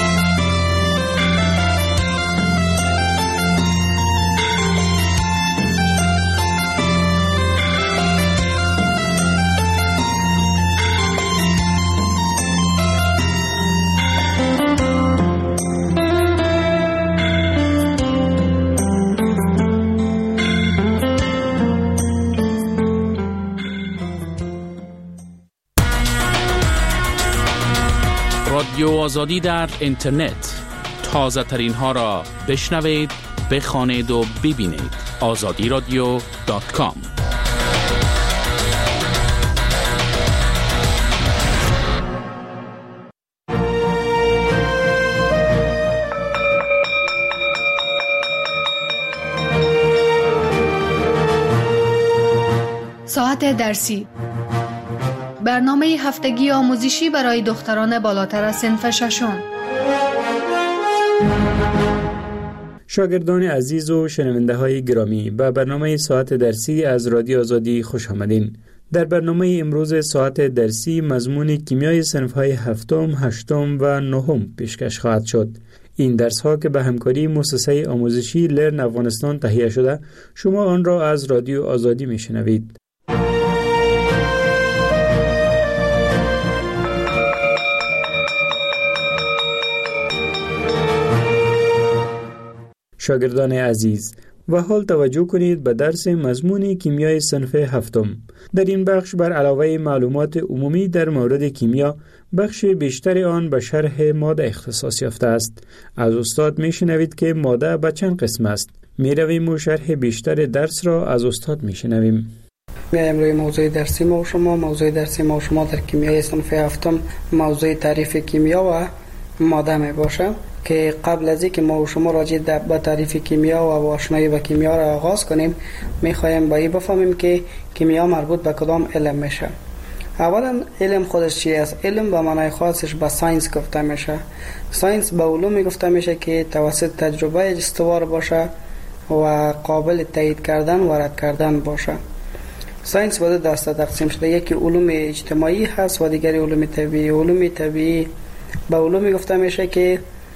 رادیو آزادی در اینترنت، تازه ترین ها را بشنوید، بخوانید و ببینید. آزادی رادیو دات کام. ساعت درسی، برنامه هفتگی آموزشی برای دختران بالاتر از صنف ششم. شاگردان عزیز و شنونده های گرامی، به برنامه ساعت درسی از رادیو آزادی خوش آمدین. در برنامه امروز ساعت درسی مضمون کیمیای صنف های هفتم، هشتم و نهم پیشکش خواهد شد. این درس ها که به همکاری مؤسسه آموزشی لرن افغانستان تهیه شده، شما آن را از رادیو آزادی میشنوید. شاگردان عزیز، و حال توجه کنید به درس مضمون کیمیای صنف هفتم. در این بخش بر علاوه معلومات عمومی در مورد کیمیا، بخش بیشتر آن به شرح ماده اختصاص یافته است. از استاد میشنوید که ماده به چند قسم است. میرویم و شرح بیشتر درس را از استاد میشنویم. میایم روی موضوع درسی ما و شما. موضوع درسی ما و شما در کیمیای صنف هفتم موضوع تعریف کیمیا و ماده می باشه که قبل از اینکه ما و شما راجع به تعریف کیمیا و آشنایی با کیمیا را آغاز کنیم، میخوایم با این بفهمیم که کیمیا مربوط به کدام علم میشه. اولا علم خودش چی است؟ علم به معنای خاصش به ساینس گفته میشه. ساینس به علومی گفته میشه که توسط تجربه استوار باشه و قابل تایید کردن و رد کردن باشه. ساینس به دو دسته تقسیم شده، یکی علوم اجتماعی هست و دیگری علوم طبیعی. علوم طبیعی به علومی گفته میشه که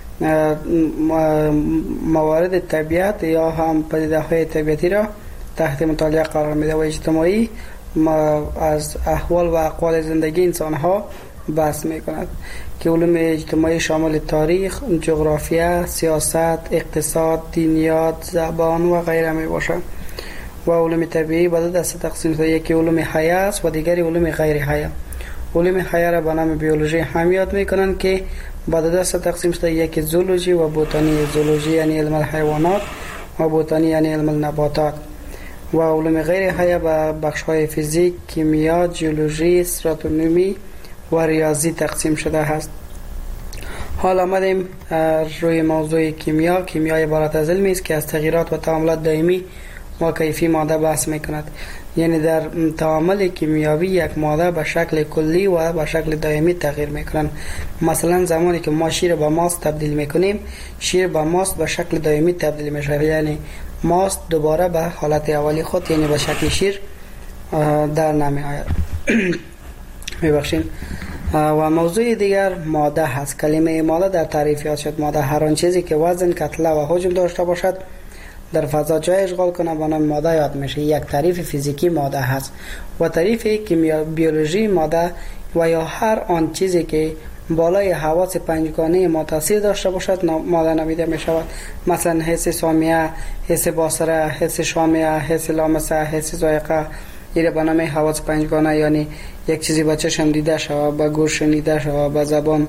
موارد طبیعت یا هم پدیده های طبیعتی را تحت مطالعه قرار میده، و اجتماعی از احوال و اقوال زندگی انسان ها بحث میکند که علوم اجتماعی شامل تاریخ، جغرافیا، سیاست، اقتصاد، دینیات، زبان و غیره می باشه. و علوم طبیعی به دو دسته تقسیم شده، یکی علوم حیه است و دیگری علوم غیر حیه. علوم حیه را به نام بیولوژی هم یاد میکنن که به دو دسته تقسیم شده، یکی زولوژی و بوتانی. زولوژی یعنی علم الحیوانات و بوتانی یعنی علم النباتات. و علوم غیر حیه به بخش های فیزیک، کیمیا، جیولوژی، استراتونومی و ریاضی تقسیم شده است. حال آمدیم روی موضوع کیمیا. کیمیا عبارت از علمی است که از تغییرات و تعاملات دائمی و کیفی ماده بحث میکند. یعنی در تعامل کیمیاوی یک ماده به شکل کلی و به شکل دائمی تغییر میکنند. مثلا زمانی که ما شیر به ماست تبدیل میکنیم، شیر به ماست به شکل دائمی تبدیل میشه، یعنی ماست دوباره به حالت اولی خود یعنی به شکل شیر در نمی آید. میبخشین. و موضوع دیگر ماده هست. کلمه ماده در تعریف یاد شد. ماده هر آن چیزی که وزن، کتله و حجم داشته باشد در فضا جای اشغال کنه به نام ماده یاد میشه. یک تعریف فیزیکی ماده هست. و تعریف کیمیا بیولوژی ماده و یا هر آن چیزی که بالای حواس پنجگانه ما تاثیر داشته باشد ماده نامیده می شود. مثلا حس سامیه، حس بصره، حس شامه، حس لامسه، حس ذائقه. این به نام حواس پنجگانه، یعنی یک چیزی با چشم دیده شود، با گوش شنیده شود، با زبان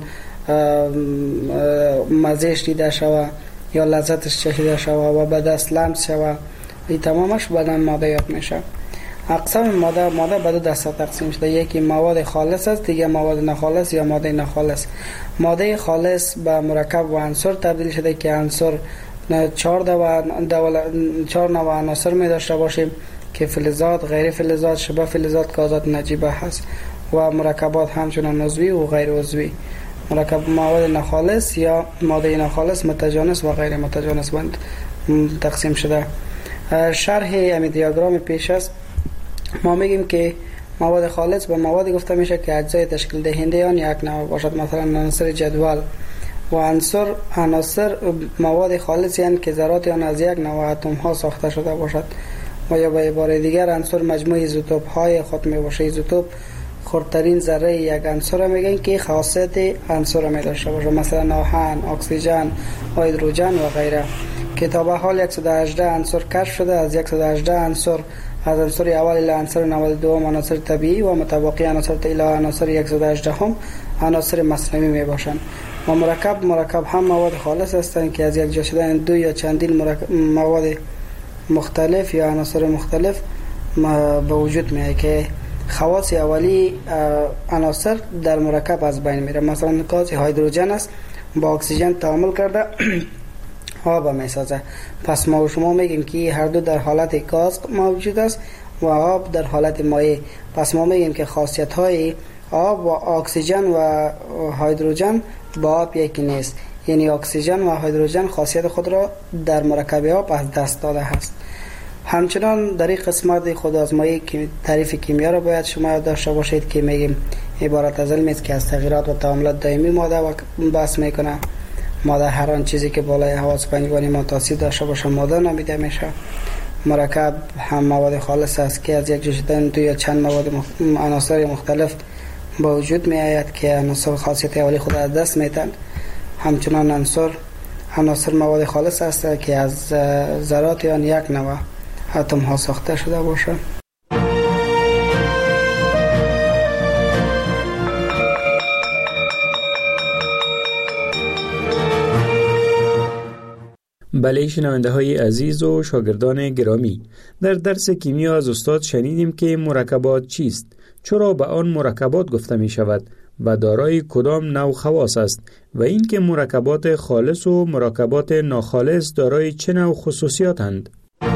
مزهش دیده شود یا لذتش چشیده شود و به دست لمس شود. این تمامش به نام ماده یاد میشه. اقسام ماده ماده به دو دسته تقسیم شده، یکی مواد خالص است، دیگه مواد ناخالص یا ماده ناخالص. ماده خالص به مرکب و عنصر تبدیل شده که عنصر چهار و چهار نوع عناصر می داشته باشیم که فلزات، غیر فلزات، شبه فلزات، گازات نجیبه هست و مرکبات همچنان عضوی و غیر عضوی. مرکب مواد ناخالص یا ماده ناخالص متجانس و غیر متجانس بند تقسیم شده. شرح امی دیاگرام پیش است. ما میگیم که مواد خالص به موادی گفته میشه که اجزای تشکیل دهنده آن یک نوع باشد، مثلا عناصر جدول. و عناصر عناصر مواد خالص یعنی که ذرات آن از یک نوع اتم ها ساخته شده باشد. و یا به عباره دیگر عنصر مجموع ایزوتوپ های خود می باشه. ایزوتوپ خردترین ذره یک عنصر میگن که خاصیت عنصر می داشته باشه، مثلا آهن، اکسیژن، هیدروژن و غیره. که تا به حال صد و هجده عنصر کشف شده. از صد و هجده عنصر از عنصر اول الی عنصر نود و دو عناصر طبیعی و متباقی عناصر الی عناصر صد و هجده هم عناصر مصنوعی می باشند. و مرکب مرکب هم مواد خالص هستند که از یک جا شدن دو یا چندین مواد مختلف یا عناصر مختلف به وجود میاد که خواص اولی عناصر در مرکب از بین میره. مثلا گاز هیدروژن است، با اکسیژن تعامل کرده آب میسازه. پس ما و شما میگیم که هر دو در حالت گاز موجود است و آب در حالت مایع. پس ما میگیم که خاصیت های آب و اکسیژن و هیدروژن با آب یکی نیست، یعنی اکسیژن و هیدروژن خاصیت خود را در مرکب آب از دست داده است. همچنان در این قسمت خود آزمایی که تعریف کیمیا را باید شما داشته باشید که میگیم عبارت از علمی است که از تغییرات و تعاملات دائمی ماده و بحث میکنه. ماده هر آن چیزی که بالای حواس پنجگانه ما تاثیر داشته باشه ماده نامیده میشه. مرکب هم مواد خالص است که از یک جا شدن دو یا چند مواد مخ... عناصر مختلف با وجود می آید که عناصر خاصیت اولی خود از دست میتن. همچنان عنصر عناصر مواد خالص است که از ذرات آن یک نوع اتم ها ساخته شده باشه. بله شنونده های عزیز و شاگردان گرامی، در درس کیمیا از استاد شنیدیم که مرکبات چیست، چرا به آن مرکبات گفته می شود و دارای کدام نوع خواص است و اینکه مرکبات خالص و مرکبات ناخالص دارای چه نوع خصوصیاتند.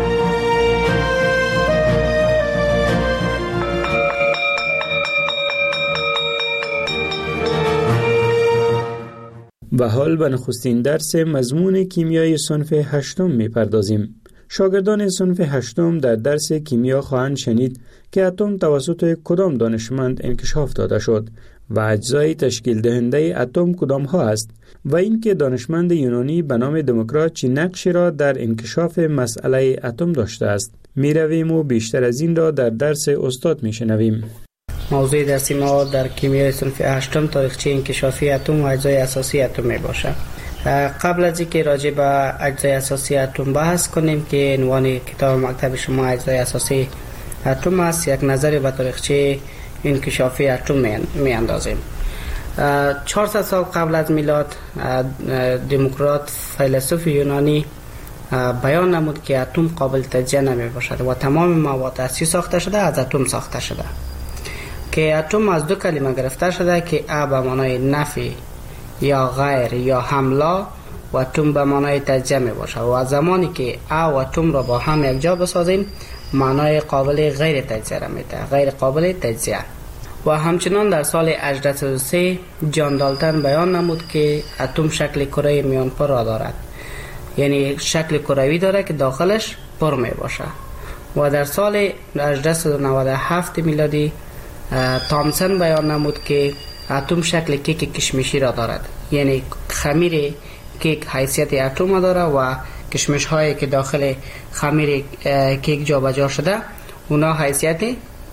و حال به نخستین درس مضمون کیمیای صنف هشتم می پردازیم. شاگردان صنف هشتم در درس کیمیا خواهند شنید که اتم توسط کدام دانشمند انکشاف داده شد و اجزای تشکیل دهنده اتم کدام ها است و اینکه دانشمند یونانی به نام دموکریت چه نقشی را در انکشاف مسئله اتم داشته است. می رویم و بیشتر از این را در درس استاد می شنویم. موضوع درسی ما در کیمیای صنف هشتم تاریخچه انکشافی اتم و اجزای اساسی اتم می باشه. قبل از اینکه راجع به اجزای اساسی اتم بحث کنیم که عنوان کتاب مکتب شما اجزای اساسی اتم است، یک نظری به تاریخچه انکشافی اتم می اندازیم. چهارصد سال قبل از میلاد دموکریت فیلسوف یونانی بیان نمود که اتم قابل تجزیه نمی باشد و تمام مواد اصلی ساخته شده از اتم ساخته شده، که اتم از دو کلمه گرفته شده که ا به معنای نفی یا غیر یا حمله و اتم به معنای تجزیه می باشد و زمانی که ا و اتم را با هم یک جا بسازیم معنای قابل غیر تجزیه را می ده، غیر قابل تجزیه. و همچنان در سال هجده صد و سه جان دالتن بیان نمود که اتم شکل کره میانپر را دارد، یعنی شکل کروی داره که داخلش پر می باشه. و در سال هجده صد و نود و هفت میلادی تامسون بیان نمود که اتم شکل کیک کشمشی را دارد، یعنی خمیر کیک حیثیت اتم داره و کشمش هایی که داخل خمیر کیک جابجا شده اونا حیثیت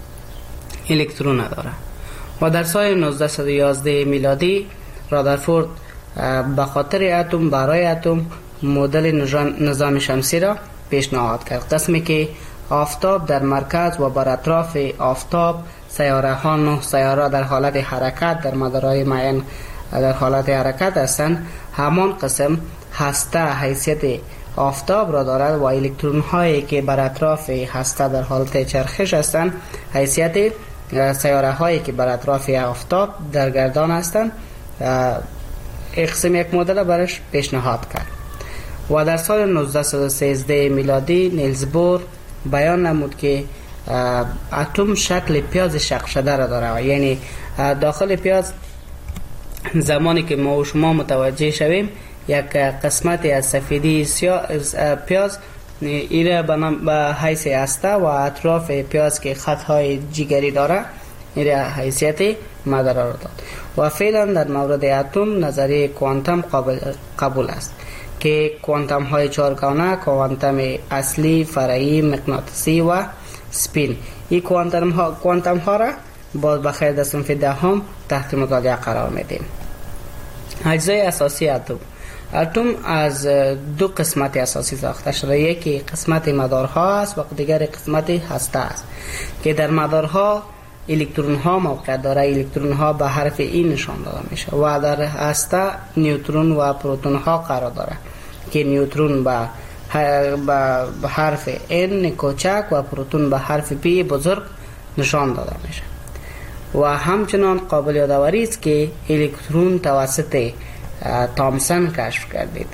الکترون داره. و در سال نوزده صد و یازده میلادی رادرفورد به خاطر اتم برای اتم مدل نظام شمسی را پیشنهاد کرد، قسمی که آفتاب در مرکز و بر اطراف آفتاب سیاره ها نه سیاره در حالت حرکت در مدارهای معین در حالت حرکت هستند. همان قسم هسته حیثیت آفتاب را دارد و الکترون هایی که بر اطراف هسته در حالت چرخش هستند حیثیت سیاره هایی که بر اطراف آفتاب در گردان هستند. قسم یک مدل برش پیشنهاد کرد. و در سال نوزده صد و سیزده میلادی نیلز بور بیان نمود که اتم شکل پیاز شق شده را داره، یعنی داخل پیاز زمانی که ما و شما متوجه شویم یک قسمت از سفیدی پیاز ایره به حیث هسته و اطراف پیاز که خطهای جیگری داره ایره حیثیت مدار را داد. و فعلا در مورد اتم نظریه کوانتم قابل قبول است که کوانتم های چهارگانه، کوانتم اصلی، فرعی، مغناطیسی و سپین، این کوانتم ها کوانتم ها را باز بخیر در صنف دهم تحت مطالعه قرار میدیم. اجزای اساسی اتم. اتم از دو قسمت اساسی ساخته شده، یکی قسمت مدارها است و دیگر قسمت هسته است که در مدارها الکترون ها موقع داره، الکترون ها به حرف ای نشان داده میشه و در هسته نیوترون و پروتون ها قرار داره که نیوترون به به حرف N کوچک و پروتون به حرف P بزرگ نشان داده میشه. و همچنان قابل یادآوری است که الکترون توسط تامسون کشف گردید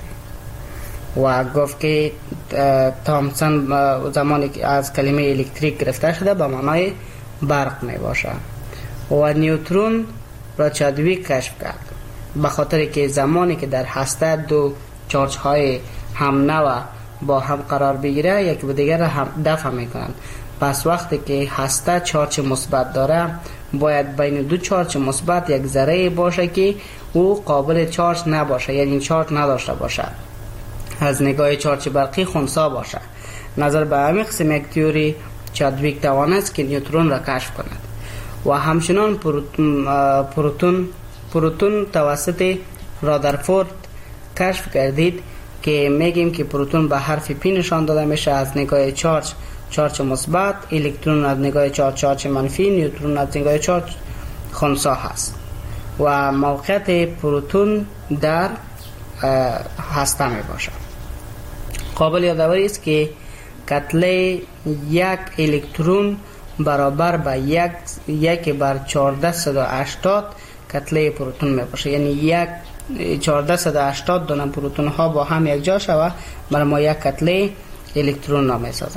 و گفت که تامسون زمانی که از کلمه الکتریک گرفته شده به معنای برق می باشه. و نیوترون را چادویک کشف کرد به خاطر که زمانی که در هسته دو چارج های هم نوع با هم قرار بگیره یک به دیگر هم دفع میکنند. پس وقتی که هسته چارج مثبت داره باید بین دو چارج مثبت یک ذره باشه که او قابل چارج نباشه، یعنی چارج نداشته باشه، از نگاه چارج برقی خنثی باشه. نظر به همین قسم یک تئوری چادویک توانست که نیوترون را کشف کند. و همچنان پروتون پروتون, پروتون توسط رادرفورد کشف گردید که میگیم که پروتون به حرف پی نشان داده میشه از نگاه چارج چارج مثبت، الکترون از نگاه چارج چارج منفی، نیوترون از نگاه چارج خنثی هست و موقعیت پروتون در هسته می باشد. قابل یادآوری است که کتله یک الکترون برابر به یک یک بر چهارصد و هشتاد کتله پروتون می باشه، یعنی یک چهارصد و هشتاد دانه پروتون ها با هم یک جا شوه برای ما یک کتله الکترون نام سازد.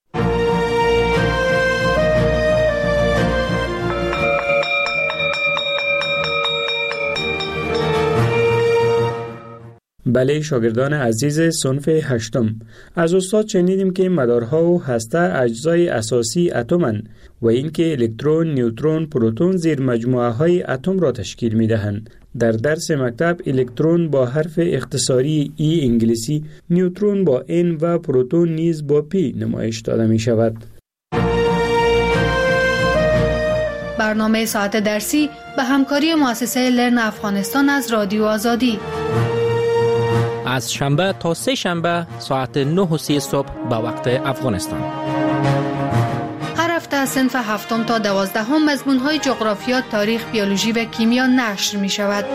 بله شاگردان عزیز صنف هشتم، از استاد شنیدیم که مدارها و هسته اجزای اساسی اتمند و اینکه الکترون، نیوترون، پروتون زیر مجموعه های اتم را تشکیل می دهند. در درس مکتب الکترون با حرف اختصاری ای انگلیسی، نیوترون با ان و پروتون نیز با پی نمایش داده می شود. برنامه ساعت درسی به همکاری مؤسسه لرن افغانستان از رادیو آزادی از شنبه تا سه شنبه ساعت نه و سی صبح به وقت افغانستان. هر هفته از صنف هفتم تا دوازدهم مضمون‌های جغرافیا، تاریخ، بیولوژی و کیمیا نشر می شود.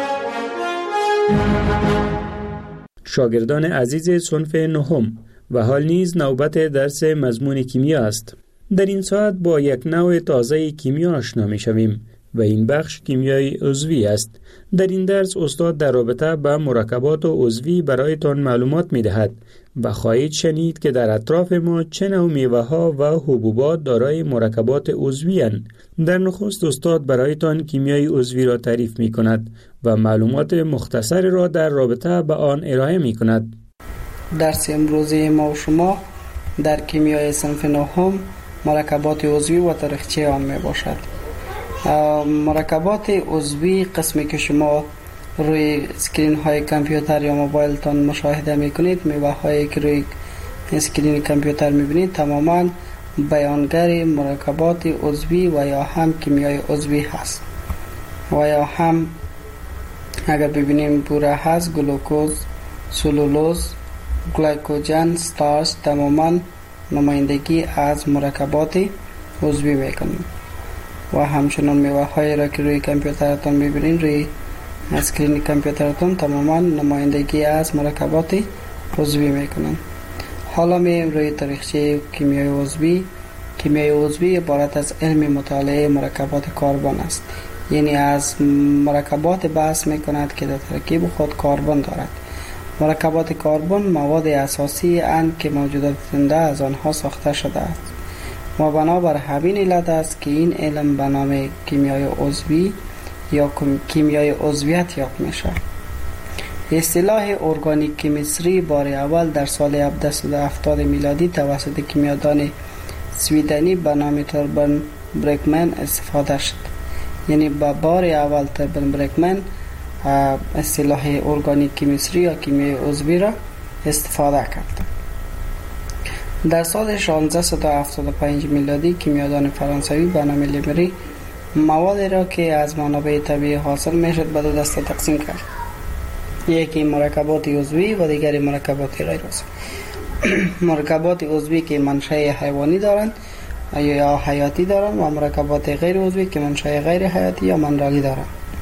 شاگردان عزیز صنف نهم و حال نیز نوبت درس مضمون کیمیا است. در این ساعت با یک نوع تازه کیمیا آشنا می شویم و این بخش کیمیای عضوی است. در این درس استاد در رابطه به مرکبات عضوی برایتان معلومات می دهد و خواهید شنید که در اطراف ما چه نوع میوه ها و حبوبات دارای مرکبات عضوی اند. در نخست استاد برایتان کیمیای عضوی را تعریف می کند و معلومات مختصر را در رابطه به آن ارائه می کند. درس امروزی ما و شما در کیمیای صنف نهم مرکبات عضوی و تاریخچه آن می باشد. مرکبات عضوی قسمی که شما روی اسکرین های کامپیوتر یا موبایل تان مشاهده میکنید، میوه هایی که روی اسکرین کامپیوتر میبینید تماما بیانگر مرکبات عضوی و یا هم کیمیای عضوی هست و یا هم اگر ببینیم بوره هست، گلوکوز، سلولوز، گلیکوژن، ستارچ تماما نمایندگی از مرکبات عضوی میکنیم و همچنان میوه هایی را که روی کامپیوترتان میبینید روی اسکرین کامپیوترتان تماما نمایندگی از مرکبات عضوی میکنن. حالا میایم روی تاریخچه کیمیای عضوی. کیمیای عضوی عبارت از علم مطالعه مرکبات کربن است، یعنی از مرکبات بحث میکند که در ترکیب خود کربن دارد. مرکبات کربن مواد اساسی اند که موجودات زنده از آنها ساخته شده است و بنابر همین علت است که این علم به نام کیمیای عضوی یا کیمیای عضویت یاد میشه. اصطلاح ارگانیک کیمیستری بار اول در سال هفتصد و هفتاد میلادی توسط کیمیادان سویدنی به نام توربن برکمن استفاده شد. یعنی با بار اول توربن برکمن اصطلاح ارگانیک کیمیستری یا کیمیای عضوی را استفاده کرد. در سال شانزده و هفتاد و پنج میلادی کیمیادان فرانسوی به نام لیمری موادی را که از منابع طبیعی حاصل میشد به دو دسته تقسیم کرد. یکی مرکبات عضوی و دیگری مرکبات غیر عضوی. مرکبات عضوی که منشأ حیوانی دارند یا حیاتی دارند و مرکبات غیر عضوی که منشأ غیر حیاتی یا منرلی دارند.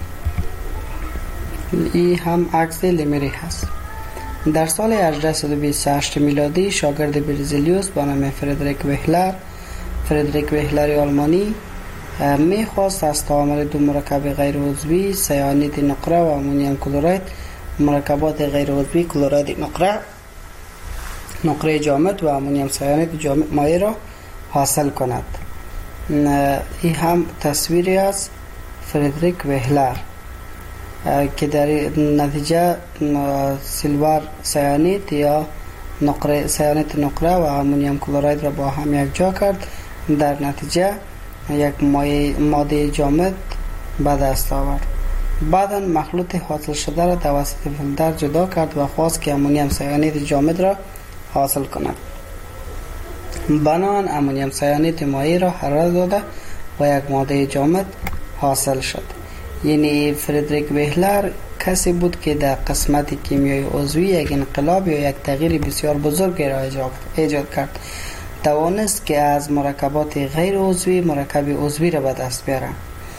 این هم عکس لیمری هست. در سال هجده و بیست و هشت میلادی شاگرد برزیلیوس به نام فردریک وهلر فردریک وهلر آلمانی میخواست از تعامل دو مرکب غیر عضوی سیانید نقره و امونیم کلورید مرکبات غیر عضوی کلورید نقره نقره جامد و امونیم سیانید جامد مایع را حاصل کند. این هم تصویری از فردریک وهلر که در نتیجه سیلور سیانید یا نقره سیانید نقره و امونیم کلورید را با هم یک جا کرد. در نتیجه یک ماده جامد به دست آورد. بعدا مخلوط حاصل شده را توسط فیلتر جدا کرد و خواست که امونیم سیانید جامد را حاصل کند. بنابراین امونیم سیانید مایع را حرارت داده و یک ماده جامد حاصل شد. یعنی فردریک وهلر کسی بود که در قسمت کیمیای عضوی یک انقلاب یا یک تغییر بسیار بزرگ را ایجاد کرد. توانست که از مرکبات غیر عضوی مرکب عضوی را به دست بیاره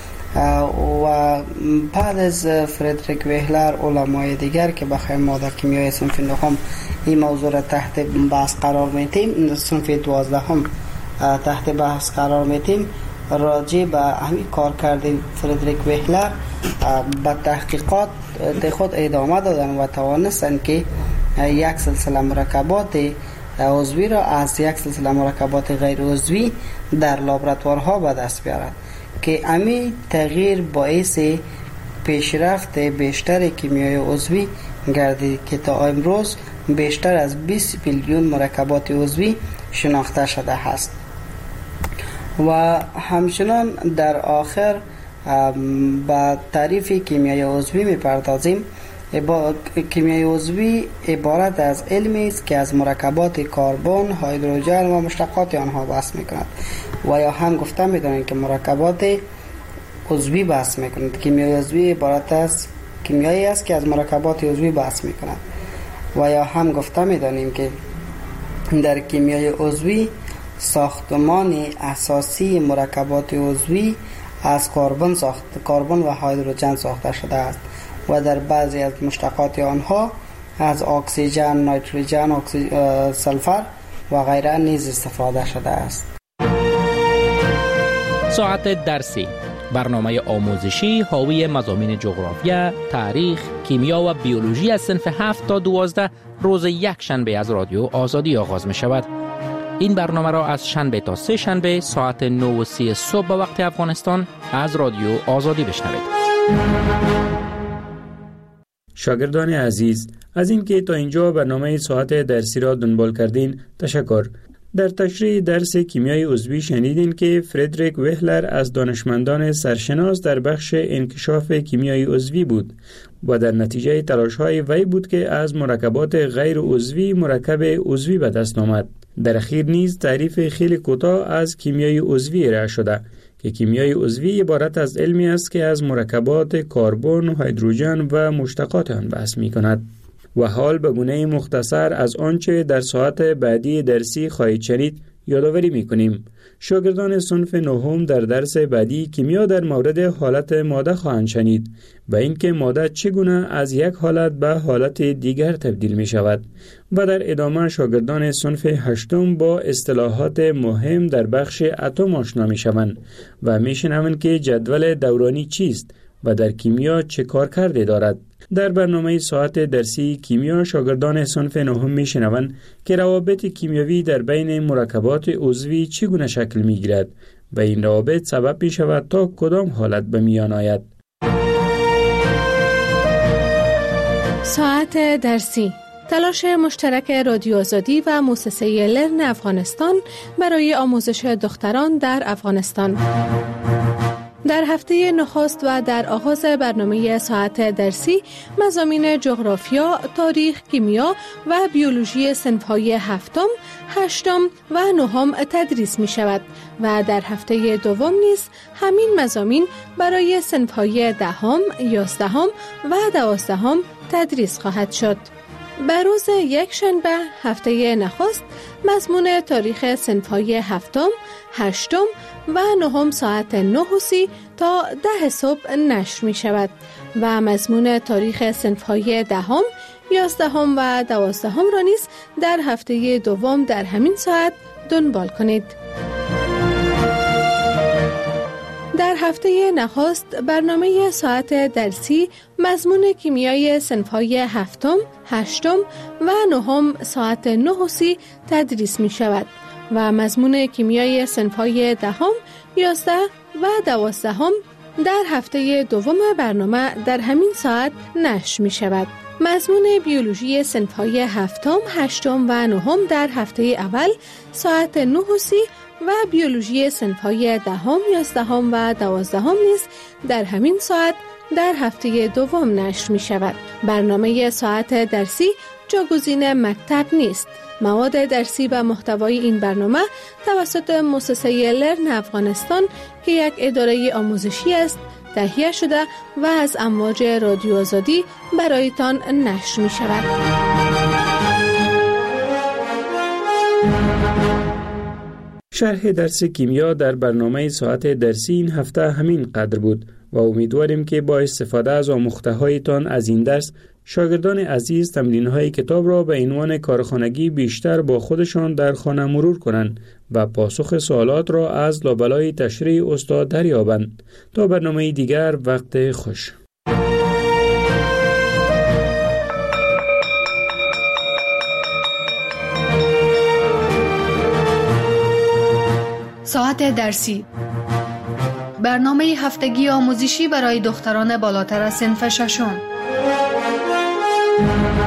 و بعد از فردریک وهلر علمای دیگر که بخیر ما در کیمیای صنف نهم این موضوع را تحت بحث قرار میتیم، صنف دوازدهم تحت بحث قرار میتیم، راجع به همین کار کرده فردریک وهلر به تحقیقات خود ادامه دادن و توانستن که یک سلسله مرکبات عضوی را از یک سلسله مرکبات غیر عضوی در لابراتوارها به دست بیارد که امی تغییر باعث پیشرفت بیشتر کیمیای عضوی گردید که تا امروز بیشتر از بیست میلیون مرکبات عضوی شناخته شده است. و همچنان در آخر با تعریف کیمیای عضوی میپردازیم. با کیمیای عضوی عبارت از علمی است که از مرکبات کربن، هیدروژن و مشتقات آنها بحث میکند و یا هم گفته میدانیم که مرکبات عضوی بحث میکند. کیمیای عضوی عبارت از کیمیایی است که از مرکبات عضوی بحث میکند و یا هم گفته میدانیم که در کیمیای عضوی ساختمان اساسی مرکبات عضوی از کربن ساخت کربن و هیدروژن ساخته شده است و در بعضی از مشتقات آنها از اکسیژن، نیتروژن، اکسی... سلفر و غیره نیز استفاده شده است. ساعت درسی، برنامه آموزشی حاوی مضامین جغرافیا، تاریخ، کیمیا و بیولوژی از صنف هفت تا دوازده روز یک شنبه از رادیو آزادی آغاز می شود. این برنامه را از شنبه تا سه شنبه ساعت نه و سی صبح به وقت افغانستان از رادیو آزادی بشنوید. شاگردان عزیز، از اینکه تا اینجا برنامه ساعت درسی را دنبال کردین تشکر. در تشریح درس کیمیای عضوی شنیدین که فردریک وهلر از دانشمندان سرشناس در بخش انکشاف کیمیای عضوی بود و در نتیجه تلاش‌های وی بود که از مرکبات غیر عضوی مرکب عضوی به دست آمد. در اخیر نیز تعریف خیلی کوتاه از کیمیای عضوی ارائه شده که کیمیای عضوی عبارت از علمی است که از مرکبات کربن، هیدروژن و مشتقات آن بحث می‌کند. و حال به گونه مختصر از آنچه در ساعت بعدی درسی خواهید شنید یادآوری می‌کنیم. شاگردان صنف نهم در درس بعدی کیمیا در مورد حالت ماده خواهند شنید و اینکه ماده چگونه از یک حالت به حالت دیگر تبدیل می شود و در ادامه شاگردان صنف هشتم با اصطلاحات مهم در بخش اتم آشنا می شوند و می شنوند که جدول دورانی چیست و در کیمیا چه کار کرده دارد. در برنامه ساعت درسی کیمیا شاگردان صنف نهم می شنوند که روابط کیمیاوی در بین مرکبات عضوی چگونه شکل می گیرد و این روابط سبب می شود تا کدام حالت به میان آید. ساعت درسی، تلاش مشترک رادیو آزادی و مؤسسه لرن افغانستان برای آموزش دختران در افغانستان. در هفته نخست و در آغاز برنامه ساعت درسی مضامین جغرافیا، تاریخ، کیمیا و بیولوژی صنف‌های هفتم، هشتم و نهم تدریس می شود و در هفته دوم نیز همین مضامین برای صنف‌های دهم، یازدهم و دوازدهم تدریس خواهد شد. بر روز یک شنبه هفته نخست مضمون تاریخ صنف‌های هفتم، هشتم و نهم ساعت نه و سی تا ده صبح نشر می شود و مضمون تاریخ صنف‌های دهم، یازدهم و دوازدهم را نیز در هفته دوم در همین ساعت دنبال کنید. در هفته نخست برنامه ساعت درسی مضمون کیمیای صنف‌های هفتم، هشتم و نهم ساعت نه و سی تدریس می شود و مضمون کیمیای صنف‌های دهم، یازده و دوازدهم در هفته دوم برنامه در همین ساعت نشر می شود. مضمون بیولوژی صنف‌های هفتم، هشتم و نهم در هفته اول ساعت نه و سی و بیولوژی صنف‌های دهم، یازدهم و دوازدهم نیز در همین ساعت در هفته دوم نشر می شود. برنامه ساعت درسی جاگزین مکتب نیست. مواد درسی و محتوای این برنامه توسط مؤسسه لرن افغانستان که یک اداره آموزشی است تهیه شده و از امواج رادیو آزادی برایتان نشر می شود. شرح درس کیمیا در برنامه ساعت درسی این هفته همین قدر بود و امیدواریم که با استفاده از آموخته هایتان از این درس شاگردان عزیز تمرین های کتاب را به عنوان کارخانگی بیشتر با خودشان در خانه مرور کنند و پاسخ سوالات را از لابلای تشریح استاد دریابند. تا برنامه دیگر، وقت خوش. ساعت درسی، برنامه هفتگی آموزشی برای دختران بالاتر از صنف ششم.